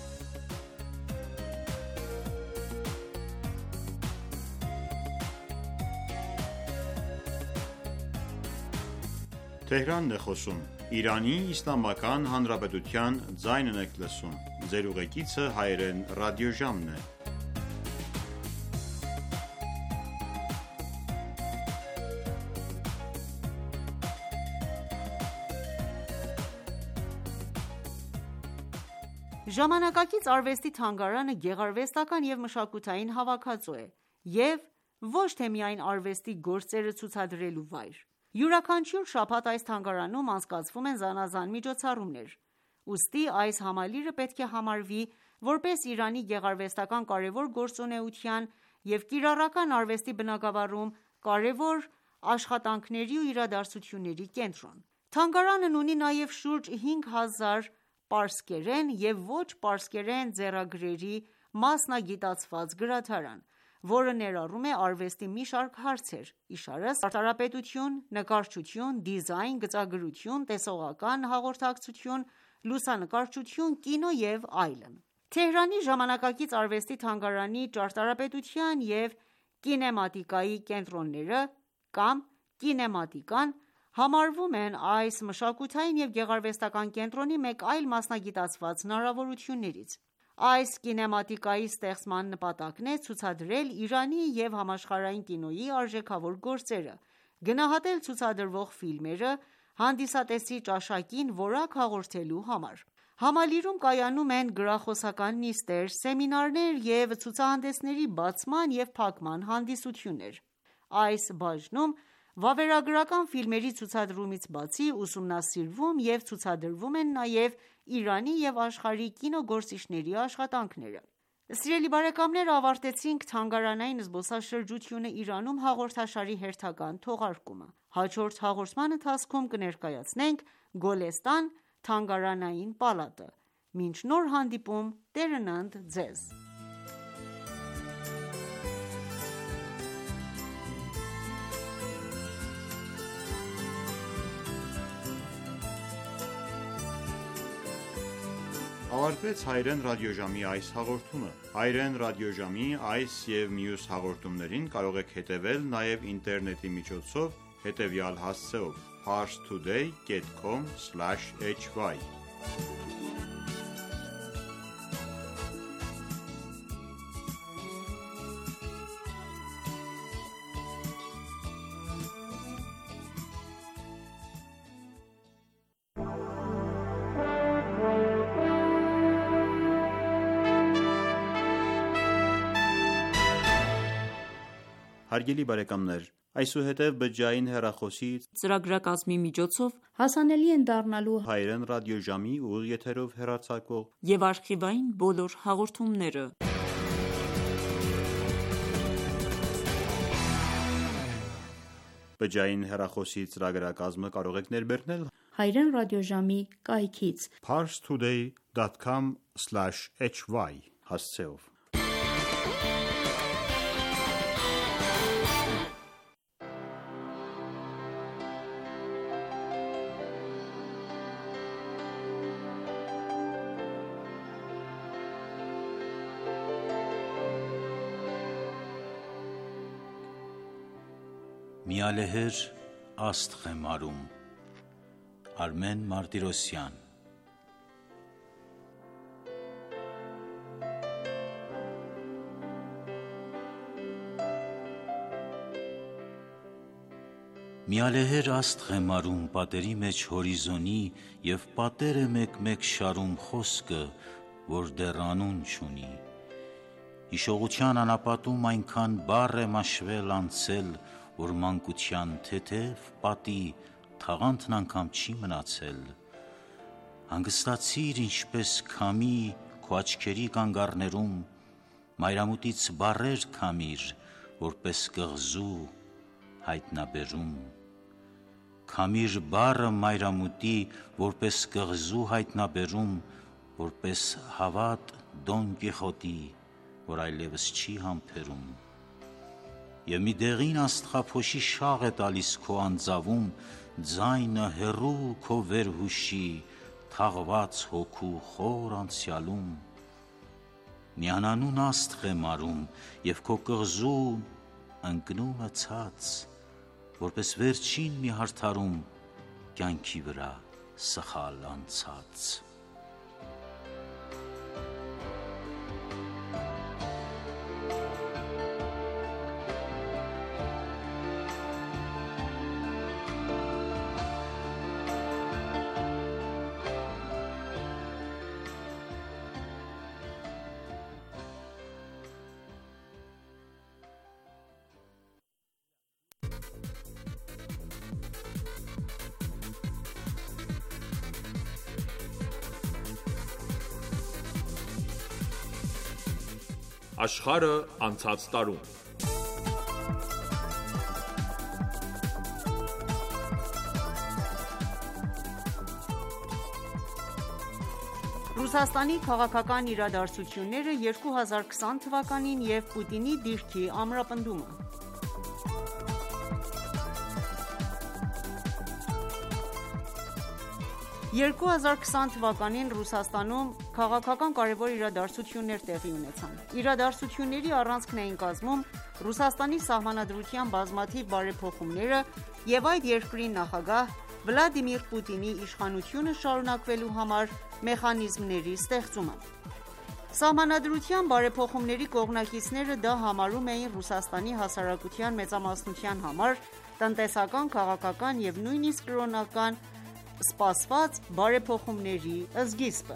Ժամանակակից արվեստի թանգարանը գեղարվեստական և մշակութային հավաքածու է և ոչ թե միայն արվեստի գործերը ցուցադրելու վայր: Յուրաքանչյուր շաբաթ այս թանգարանում անցկացվում են զանազան միջոցառումներ: Ուստի այս համալիրը պետք է համարվի որպես Իրանի գեղարվեստական կարևոր գործունեության և կիրառական արվեստի բնագավառում կարևոր աշխատանքների ու իրադարձությունների կենտրոն: Թանգարանն ունի նաև շուրջ 5000 պարսկերեն և ոչ պարսկերեն ձեռագրերի մասնագիտացված գրադարան, որը ներառում է արվեստի մի շարք հարցեր, իշարս ճարտարապետություն, նկարչություն, դիզայն, գծագրություն, տեսողական հաղորդակցություն, լուսանկարչություն, կինո և այլն: Թեհրանի ժամանակակից արվեստի թանգարանի ճարտարապետության և կինեմատիկայի կենտրոնները կամ կինեմատիկան համարվում են այս մշակութային և գեղարվեստական կենտրոնի մեկ այլ մասնագիտացված հնարավորություններից: Այս կինեմատիկայի ստեղծման նպատակն է ցուցադրել Իրանի և համաշխարհային կինոյի արժեքավոր գործերը, գնահատել ցուցադրվող ֆիլմերը, հանդիսատեսի ճաշակին որակ հաղորդելու համար: Համալիրում կայանում են գրախոսական նիստեր, սեմինարներ և ցուցահանդեսների բացման և փակման հանդիսություններ: Այս բաժնում վավերագրական ֆիլմերի ցուցադրումից բացի, ուսումնասիրվում և ցուցադրվում են նաև Իրանի և աշխարհի կինոգործիչների աշխատանքները: Սիրելի բարեկամներ ավարտեցինք «Թանգարանային զբոսաշրջությունը Իրանում» հաղորդաշարի հերթական թողարկումը: Հաջորդ հաղորդման ընթացքում կներկայացնենք Գոլեստան թանգարանային պալատը: Մինչ նոր հանդիպում Տերն ընդ Ձեզ: Ավարտվեց հայրեն ռադիոժամի այս հաղորդումը: Հայրեն ռադիոժամի այս և մյուս հաղորդումներին կարող եք հետևել նաև ինտերնետի միջոցով հետևյալ հասցեով՝ parstoday.com/hy Հարգելի բարեկամներ, այսուհետև բջջային հեռախոսի ծրագրակազմի միջոցով հասանելի են դառնալու հայրեն ռադիոժամի ուղիղ եթերով հեռարձակվող և արխիվային բոլոր հաղորդումները: Բջջային հեռախոսի ծրագրակազմը կարող եք ներբեռնել հայրեն ռադիոժամի կայքից parstoday.com/hy հասցեով: Միալեհեր աստղ եմ արում Արմեն Մարտիրոսյան Միալեհեր աստղեմարում պատերի մեջ հորիզոնի և պատերը մեկ-մեկ շարում խոսքը, որ դեռ անուն չունի։ Հիշողության անապատում այնքան բառ է մաշվել անցել, որ մանկության թեթև պատի թաղանթն անգամ չի մնացել։ Հանգստացիր ինչպես քամի քո աչքերի կանգառներում, մայրամուտից բառեր քամիր, որպես կղզու հայտնաբերում։ Քամիր բառը մայրամուտի, որպես կղզու հայտնաբերում, որպես հավատ Դոն Կիխոտի, որ այլևս չի համբերում։ Եվ մի դեղին աստղափոշի շաղ է տալիս քո անձավում, ձայնը հեռու քո վերհուշի, թաղված հոգու խոր անցյալում։ Մի անանուն աստղ է մարում, և քո կղզում ընկնում է ցած, որպես վերջին մի հարդարում կյանքի վրա սխալ անցած։ Աշխարհը անցած տարում։ Ռուսաստանի քաղաքական իրադարձությունները 2020 թվականին և Պուտինի դիրքի ամրապնդումը։ 2020 թվականին Ռուսաստանում քաղաքական կարևոր իրադարձություններ տեղի ունեցան։ Իրադարձությունների առանցքն էին կազմում Ռուսաստանի Սահմանադրության բազմաթիվ բարեփոխումները և այդ երկրի նախագահ Վլադիմիր Պուտինի իշխանությունը շարունակվելու համար մեխանիզմների ստեղծումը։ Սահմանադրության բարեփոխումների կողմնակիցները դա համարում էին Ռուսաստանի հասարակության մեծամասնության համար տնտեսական, քաղաքական և նույնիսկ կրոնական սպասված բարեփոխումների սկիզբը։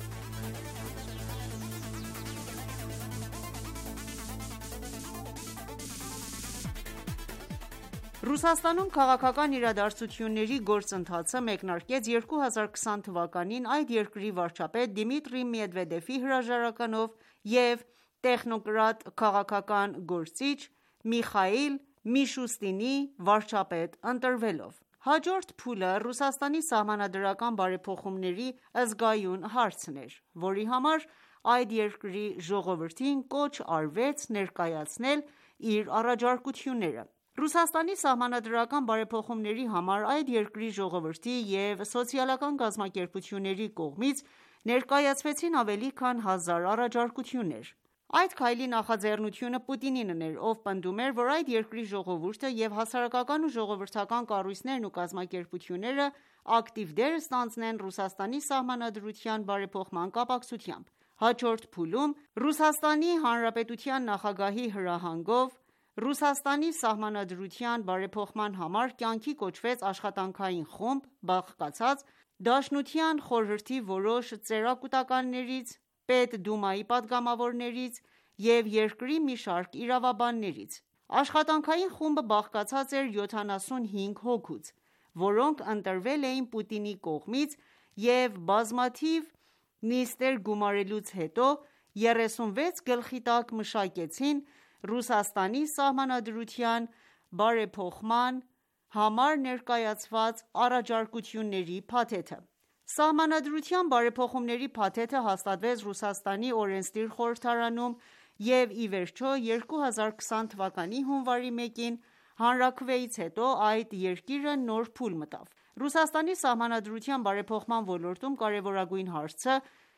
Ռուսաստանում քաղաքական իրադարձությունների գործընթացը մեկնարկեց 2020 թվականին այդ երկրի վարչապետ Դիմիտրի Մեդվեդևի հրաժարականով և տեխնոկրատ քաղաքական գործիչ Միխայիլ Միշուստինի վարչապետ ընտրվելով։ Հաջորդ փուլը Ռուսաստանի սահմանադրական բարեփոխումների զգայուն հարցն էր, որի համար այդ երկրի ժողովրդին կոչ արվեց ներկայացնել իր առաջարկությունները։ Ռուսաստանի սահմանադրական բարեփոխումների համար այդ երկրի ժողովրդի և սոցիալական կազմակերպությունների կողմից ներկայացվեցին ավելի քան 1000 առաջարկություններ։ Այդ քայլի նախաձեռնությունը Պուտինինն էր, ով պնդում էր, որ այդ երկրի ժողովուրդը և հասարակական ու ժողովրդական կառույցներն ու կազմակերպությունները ակտիվ դեր ստանձնեն Ռուսաստանի Սահմանադրության բարեփոխման կապակցությամբ։ Հաջորդ փուլում Ռուսաստանի Հանրապետության նախագահի հրահանգով Ռուսաստանի Սահմանադրության բարեփոխման համար կյանքի կոչվեց աշխատանքային խումբ, բաղկացած Դաշնության խորհրդի որոշ ծերակուտականներից, Պետդումայի պատգամավորներից և երկրի մի շարք իրավաբաններից։ Աշխատանքային խումբը բաղկացած էր 75 հոգուց, որոնք ընտրվել էին Պուտինի կողմից և բազմաթիվ նիստեր գումարելուց հետո 36 գլխի տակ մշակեցին Ռուսաստանի Սահմանադրության բարեփոխման համար ներկայացված առաջարկությունների փաթեթը։ Սահմանադրության բարեփոխումների փաթեթը հաստատվեց Ռուսաստանի օրենսդիր խորհրդարանում և ի վերջո 2020 թվականի հունվարի 1-ին հանրաքվեից հետո այդ երկիրը նոր փուլ մտավ։ Ռուսաստանի Սահմանադրության բարեփոխման ոլորտում կարևորագույն հարցը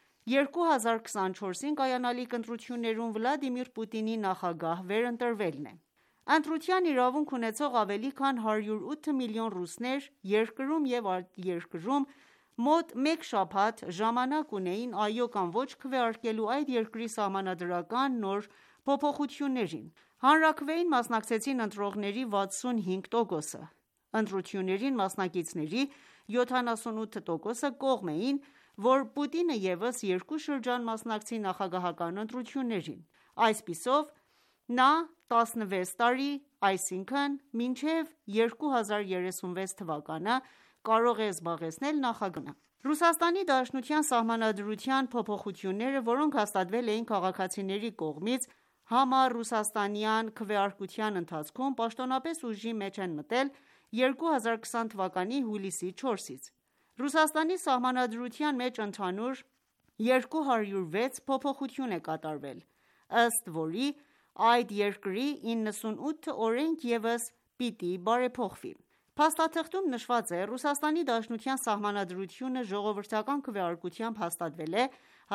2024-ին կայանալիք ընտրություններում Վլադիմիր Պուտինի նախագահ վերընտրվելն է։ Ընտրության իրավունք ունեցող ավելի քան 108 միլիոն ռուսներ երկրում և արտերկրում մոտ մեկ շաբաթ ժամանակ ունեին այո կամ ոչ քվեարկելու այդ երկրի սահմանադրական նոր փոփոխություններին։ Հանրաքվեին մասնակցեցին ընտրողների 65%-ը։ Ընտրություններին մասնակիցների 78%-ը կողմ էին, որ Պուտինը ևս երկու շրջան մասնակցի նախագահական ընտրություններին։ Այսպիսով, նա 16 տարի, այսինքն մինչև 2036 թվականը կարող է զբաղեցնել նախագահի։ Ռուսաստանի Դաշնության Սահմանադրության փոփոխությունները, որոնք հաստատվել էին քաղաքացիների կողմից համառուսաստանյան քվեարկության ընթացքում, պաշտոնապես ուժի մեջ են մտել 2020 թվականի հուլիսի 4-ից։ Ռուսաստանի Սահմանադրության մեջ ընդհանուր 206 փոփոխություն է կատարվել, ըստ որի այդ երկրի 98 օրենք ևս պիտի բարեփոխվի։ Փաստաթղթում նշված է. Ռուսաստանի Դաշնության Սահմանադրությունը ժողովրդական քվեարկությամբ հաստատվել է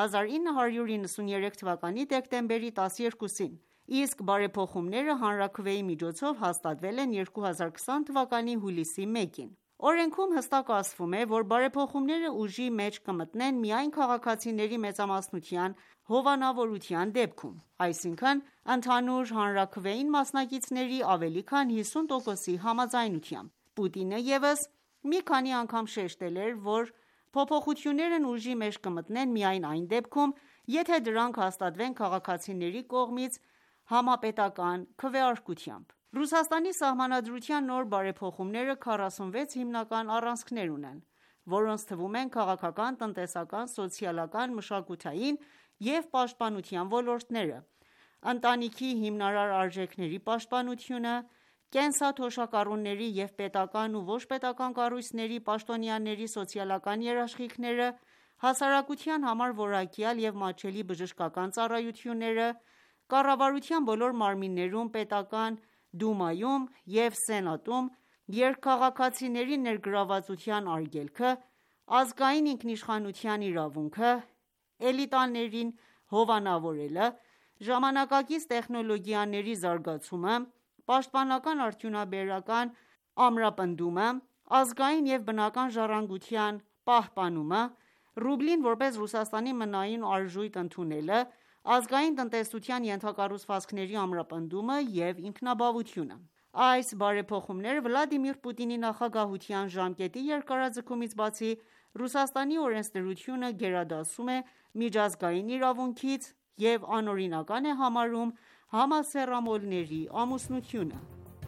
1993 թվականի դեկտեմբերի 12-ին, իսկ բարեփոխումները հանրաքվեի միջոցով հաստատվել են 2020 թվականի հուլիսի 1-ին։ Օրենքում հստակ ասվում է, որ բարեփոխումները ուժի մեջ կմտնեն միայն քաղաքացիների մեծամասնության հովանավորության դեպքում, այսինքն ընդհանուր հանրաքվեին մասնակիցների ավելի քան 50%-ի համաձայնությամբ։ Պուտինը ևս մի քանի անգամ շեշտել էր, որ փոփոխություններն ուժի մեջ կմտնեն միայն այն դեպքում, եթե դրանք հաստատվեն քաղաքացիների կողմից համապետական քվեարկությամբ։ Ռուսաստանի Սահմանադրության նոր բարեփոխումները 46 հիմնական առանցքներ ունեն, որոնց թվում են քաղաքական, տնտեսական, սոցիալական, մշակութային և պաշտպանության ոլորտները, ընտանիքի հիմնարար արժեքների պաշտպանությունը, կենսաթոշակառուների և պետական ու ոչ պետական կառույցների պաշտոնյաների սոցիալական երաշխիքները, հասարակության համար որակյալ և մատչելի բժշկական ծառայությունները, կառավարության բոլոր մարմիններում, պետական դումայում և սենատում երկքաղաքացիների ներգրավվածության արգելքը, ազգային ինքնիշխանության իրավունքը, էլիտաներին հովանավորելը, ժամանակակից տեխնոլոգիաների զարգացումը, պաշտպանական արդյունաբերական ամրապնդումը, ազգային և բնական ժառանգության պահպանումը, ռուբլին որպես Ռուսաստանի մնայուն արժույթ ընդունելը, ազգային տնտեսության ենթակառուցվածքների ամրապնդումը և ինքնաբավությունը։ Այս բարեփոխումները Վլադիմիր Պուտինի նախագահության ժամկետի երկարաձգումից բացի, Ռուսաստանի օրենսդրությունը գերադասում է միջազգային իրավունքից և անօրինական է համարում համասեռամոլների ամուսնությունը։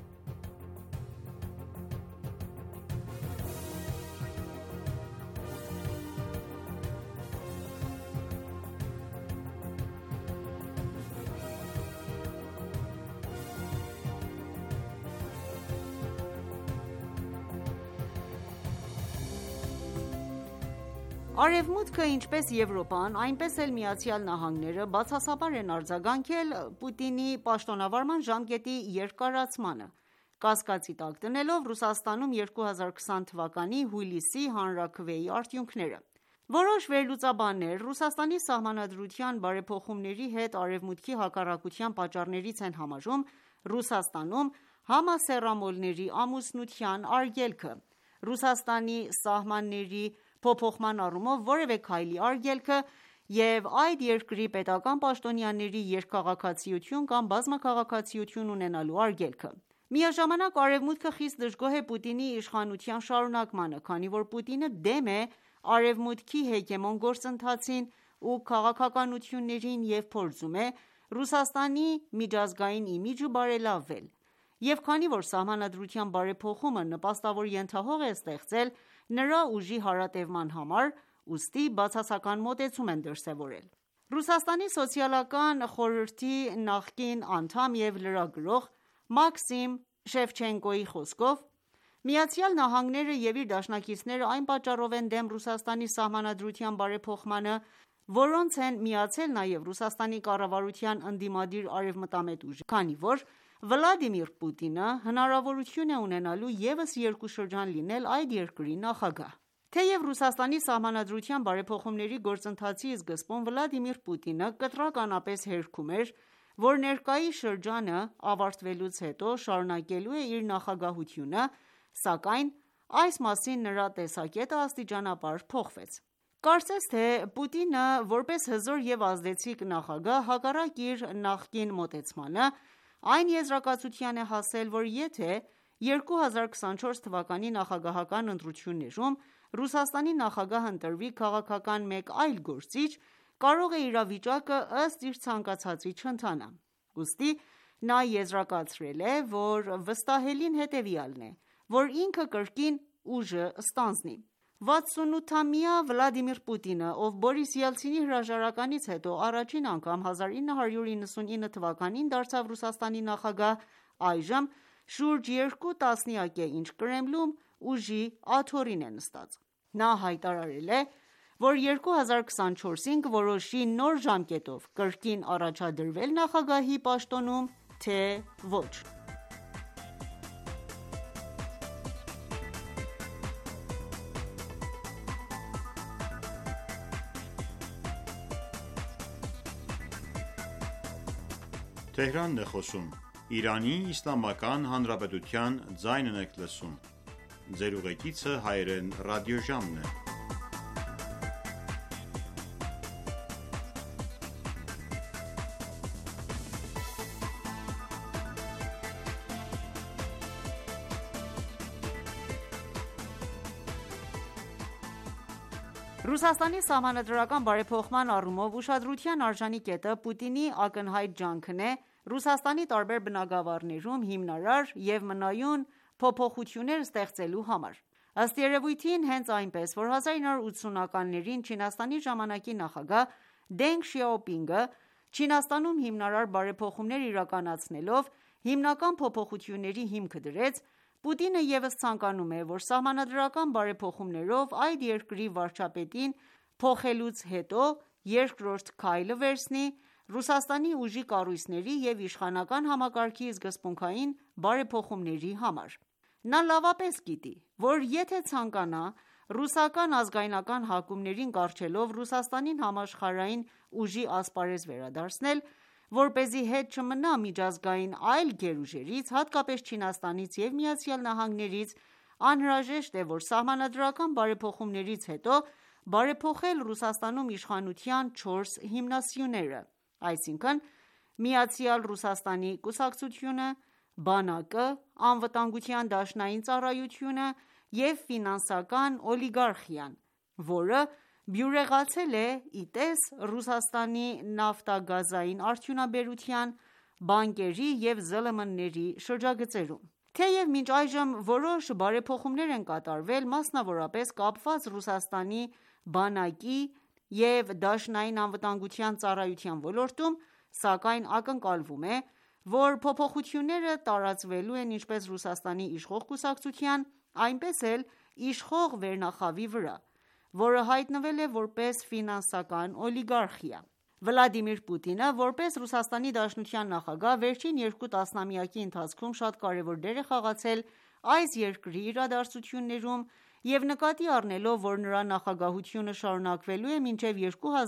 Արևմուտքը, ինչպես Եվրոպան, այնպես էլ ԱՄՆ-ը բացասաբար են արձագանքել Պուտինի պաշտոնավարման ժամկետի երկարացմանը, կասկածի տակ դնելով Ռուսաստանում 2020 թվականի հուլիսի հանրաքվեի արդյունքները։ Որոշ վերլուծաբաններ Ռուսաստանի Սահմանադրության բարեփոխումների հետ Արևմուտքի հակառակության պատճառներից են համարում Ռուսաստանում համասեռամոլների ամուսնության արգելքը։ Ռուսաստանի սահմանների փոփոխման առումով որևէ քայլի արգելքը և այդ երկրի պետական պաշտոնյաների երկքաղաքացիություն կամ բազմաքաղաքացիություն ունենալու արգելքը։ Միաժամանակ Արևմուտքը խիստ դժգոհ է Պուտինի իշխանության շարունակմանը, քանի որ Պուտինը դեմ է Արևմուտքի հեգեմոն գործընթացին ու քաղաքականություններին և փորձում է Ռուսաստանի միջազգային իմիջը բարելավել, և քանի որ Սահմանադրության բարեփոխումը նպաստավոր ենթահող է ստեղծել նրա ուժի հարատևման համար, ուստի բացասական մոտեցում են դրսևորել։ Ռուսաստանի սոցիալական խորհրդի նախկին անդամ և լրագրող Մաքսիմ Շևչենկոյի խոսքով, ԱՄՆ-ը և իր դաշնակիցները այն պատճառով են դեմ Ռուսաստանի Սահմանադրության բարեփոխմանը, որոնց են միացել նաև Ռուսաստանի կառավարության ընդդիմադիր արևմտամետ ուժեր, քանի որ Վլադիմիր Պուտինը հնարավորություն է ունենալու ևս երկու շրջան լինել այդ երկրի նախագահ։ Թեև Ռուսաստանի Սահմանադրության բարեփոխումների գործընթացի սկզբում Վլադիմիր Պուտինը կտրականապես հերքում էր, որ ներկայիս շրջանը ավարտվելուց հետո շարունակելու է իր նախագահությունը, սակայն այս մասին նրա տեսակետը աստիճանաբար փոխվեց։ Կարծես թե Պուտինը, որպես հզոր և ազդեցիկ նախագահ, հակառակ իր նախկին մոտեցմանը, այն եզրակացության է հասել, որ եթե 2024 թվականի նախագահական ընտրություններում Ռուսաստանի նախագահ ընտրվի քաղաքական մեկ այլ գործիչ, կարող է իրավիճակը ըստ իր ցանկացածի չընթանա։ Ուստի նա եզրակացրել է, որ վստահելին հետևյալն է, որ ինքը կրկին ուժը ստանձնի։ 68-ամյա Վլադիմիր Պուտինը, ով Բորիս Ելցինի հրաժարականից հետո առաջին անգամ 1999 թվականին դարձավ Ռուսաստանի նախագահ, այժմ շուրջ 2 տասնյակ է, ինչ Կրեմլում ուժի աթոռին է նստած։ Նա հայտարարել է, որ 2024-ին կորոշի նոր ժամկետով կրկին առաջադրվել նախագահի պաշտոնում, թե ոչ։ Ռուսաստանի սահմանադրական բարեփոխման առումով ուշադրության արժանի կետը Պուտինի ակնհայտ ջանքն է Ռուսաստանի տարբեր բնագավառներում հիմնարար և մնայուն փոփոխություններ ստեղծելու համար։ Ըստ երևույթին, հենց այնպես, որ 1980-ականներին Չինաստանի ժամանակի նախագահ Դենգ Շիաոպինգը Չինաստանում հիմնարար բարեփոխումներ իրականացնելով հիմնական փոփոխությունների հիմքը դրեց, Պուտինը ևս ցանկանում է, որ սահմանադրական բարեփոխումներով այդ երկրի վարչապետին փոխելուց հետո երկրորդ քայլը վերցնի Ռուսաստանի ուժի կառույցների և իշխանական համակարգի սկզբունքային բարեփոխումների համար։ Նա լավապես գիտի, որ եթե ցանկանա ռուսական ազգայնական հակումներին կառչելով Ռուսաստանին համաշխարհային ուժի ասպարեզ վերադարձնել, որպեսզի հետ չմնա միջազգային այլ գերուժերից, հատկապես Չինաստանից և ԱՄՆ-ից, անհրաժեշտ է, որ սահմանադրական բարեփոխումներից հետո բարեփոխել Ռուսաստանում իշխանության 4 հիմնասյուները, այսինքն՝ Միացյալ Ռուսաստանի կուսակցությունը, բանակը, Անվտանգության դաշնային ծառայությունը և ֆինանսական օլիգարխիան, որը բյուրեղացել է ի տես Ռուսաստանի նավթագազային արդյունաբերության, բանկերի և ԶԼՄ-ների շրջագծերում։ Թեև մինչ այժմ որոշ բարեփոխումներ են կատարվել, մասնավորապես կապված Ռուսաստանի բանակի և դաշնային անվտանգության ծառայության ոլորտում, սակայն ակնկալվում է, որ փոփոխությունները տարածվելու են ինչպես Ռուսաստանի իշխող կուսակցության, այնպես էլ իշխող վերնախավի վրա, որը հայտնվել է որպես ֆինանսական օլիգարխիա։ Վլադիմիր Պուտինը, որպես Ռուսաստանի Դաշնության նախագահ, վերջին 2 տասնամյակի ընթացքում շատ կարևոր դեր է խաղացել այս երկրի իրադարձություններում և նկատի առնելով, որ նրա նախագահությունը շարունակվելու է մինչև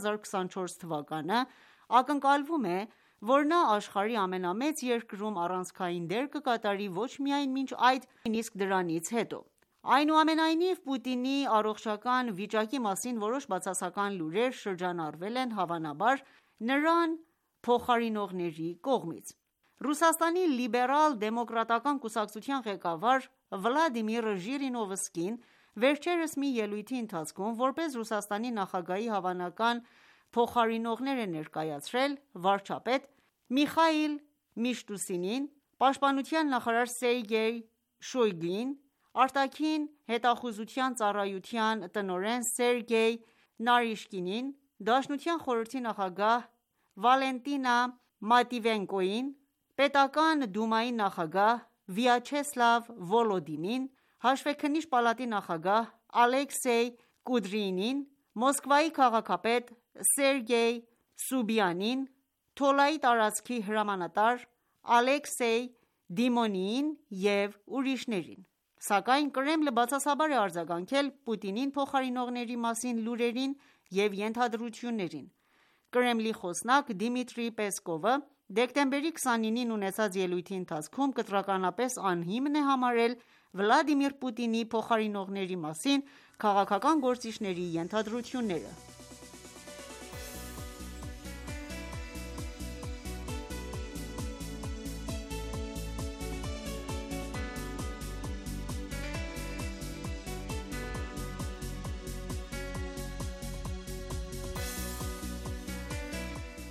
2024 թվականը, ակնկալվում է, որ նա աշխարհի ամենամեծ երկրում առանցքային դեր կկատարի ոչ միայն մինչ այդ, նույնիսկ դրանից հետո։ Այնուամենայնիվ, Պուտինի առողջական վիճակի մասին որոշ բացասական լուրեր շրջանառվել են, հավանաբար, նրան փոխարինողների կողմից։ Ռուսաստանի լիբերալ-դեմոկրատական կուսակցության ղեկավար Վլադիմիր Ժիրինովսկին վերջերս մի ելույթի ընթացքում, որպես Ռուսաստանի նախագահի հավանական փոխարինողներ է ներկայացրել վարչապետ Միխայիլ Միշուստինին, պաշտպանության նախարար Սերգեյ Շոյգուին, արտաքին հետախուզության ծառայության տնօրեն Սերգեյ Նարիշկինին, Դաշնության խորհրդի նախագահ Վալենտինա Մատիվենկոին, պետական դումայի նախագահ Վիաչեսլավ Վոլոդինին, հաշվեկնիչ պալատի նախագահ Ալեքսեյ Կուդրինին, Մոսկվայի քաղաքապետ Սերգեյ Սուբիանին, Թոլայի տարածքի հրամանատար Ալեքսեյ Դիմոնիին և ուրիշներին։ Սակայն Կրեմլը բացասաբար է արձագանքել Պուտինին փոխարինողների մասին լուրերին և ենթադրություններին։ Կրեմլի խոսնակ Դիմիտրի Պեսկովը դեկտեմբերի 29-ին ունեցած ելույթի ընթացքում կտրականապես անհիմն է համարել Վլադիմիր Պուտինի փոխարինողների մասին քաղաքական գործիչների ենթադրությունները։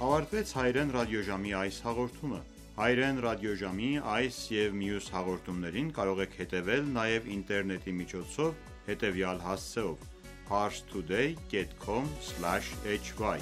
ավարտվեց հայերեն ռադիոժամի այս հաղորդումը։ Հայերեն ռադիոժամի այս և մյուս հաղորդումներին կարող եք հետևել նաև ինտերնետի միջոցով հետևյալ հասցեով՝ parstoday.com/hy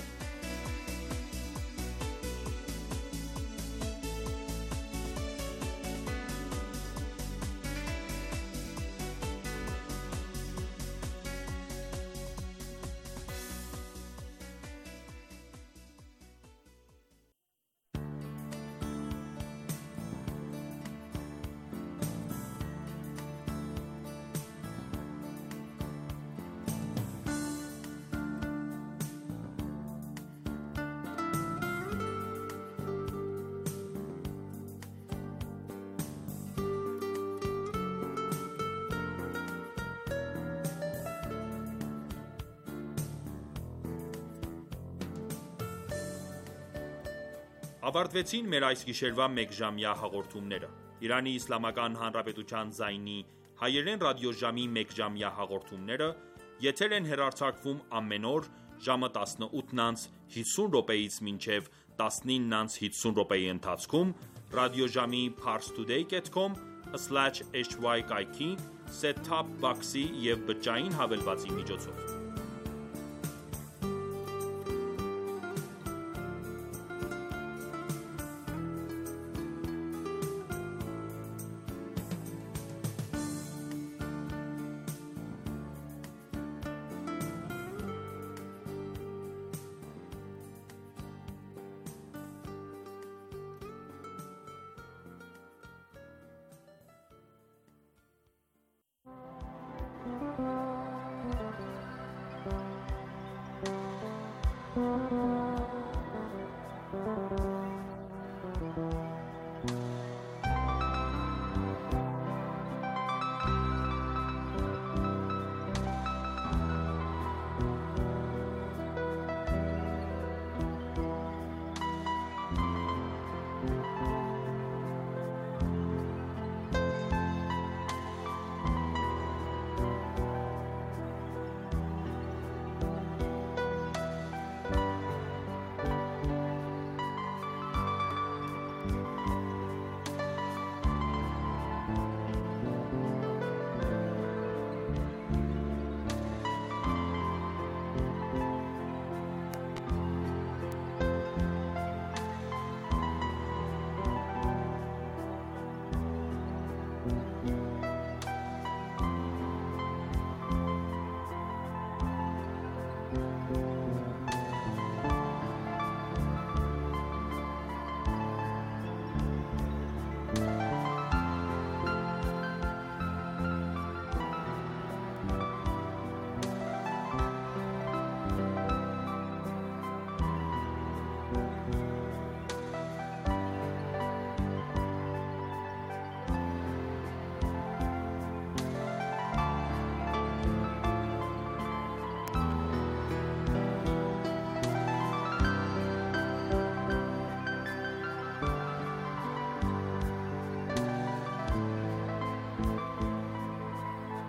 Ավարտվեցին մեր այս գիշերվա մեկժամյա հաղորդումները։ Իրանի Իսլամական Հանրապետության ձայնի հայերեն ռադիոժամի մեկժամյա հաղորդումները եթեր են հեռարձակվում ամեն օր ժամը 18:50 րոպեից մինչև 19:50 րոպեի ընթացքում ռադիոժամի parstoday.com/hy կայքի set-top box-ի և բջջային հավելվածի միջոցով։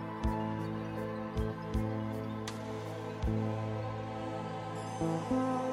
Thank you.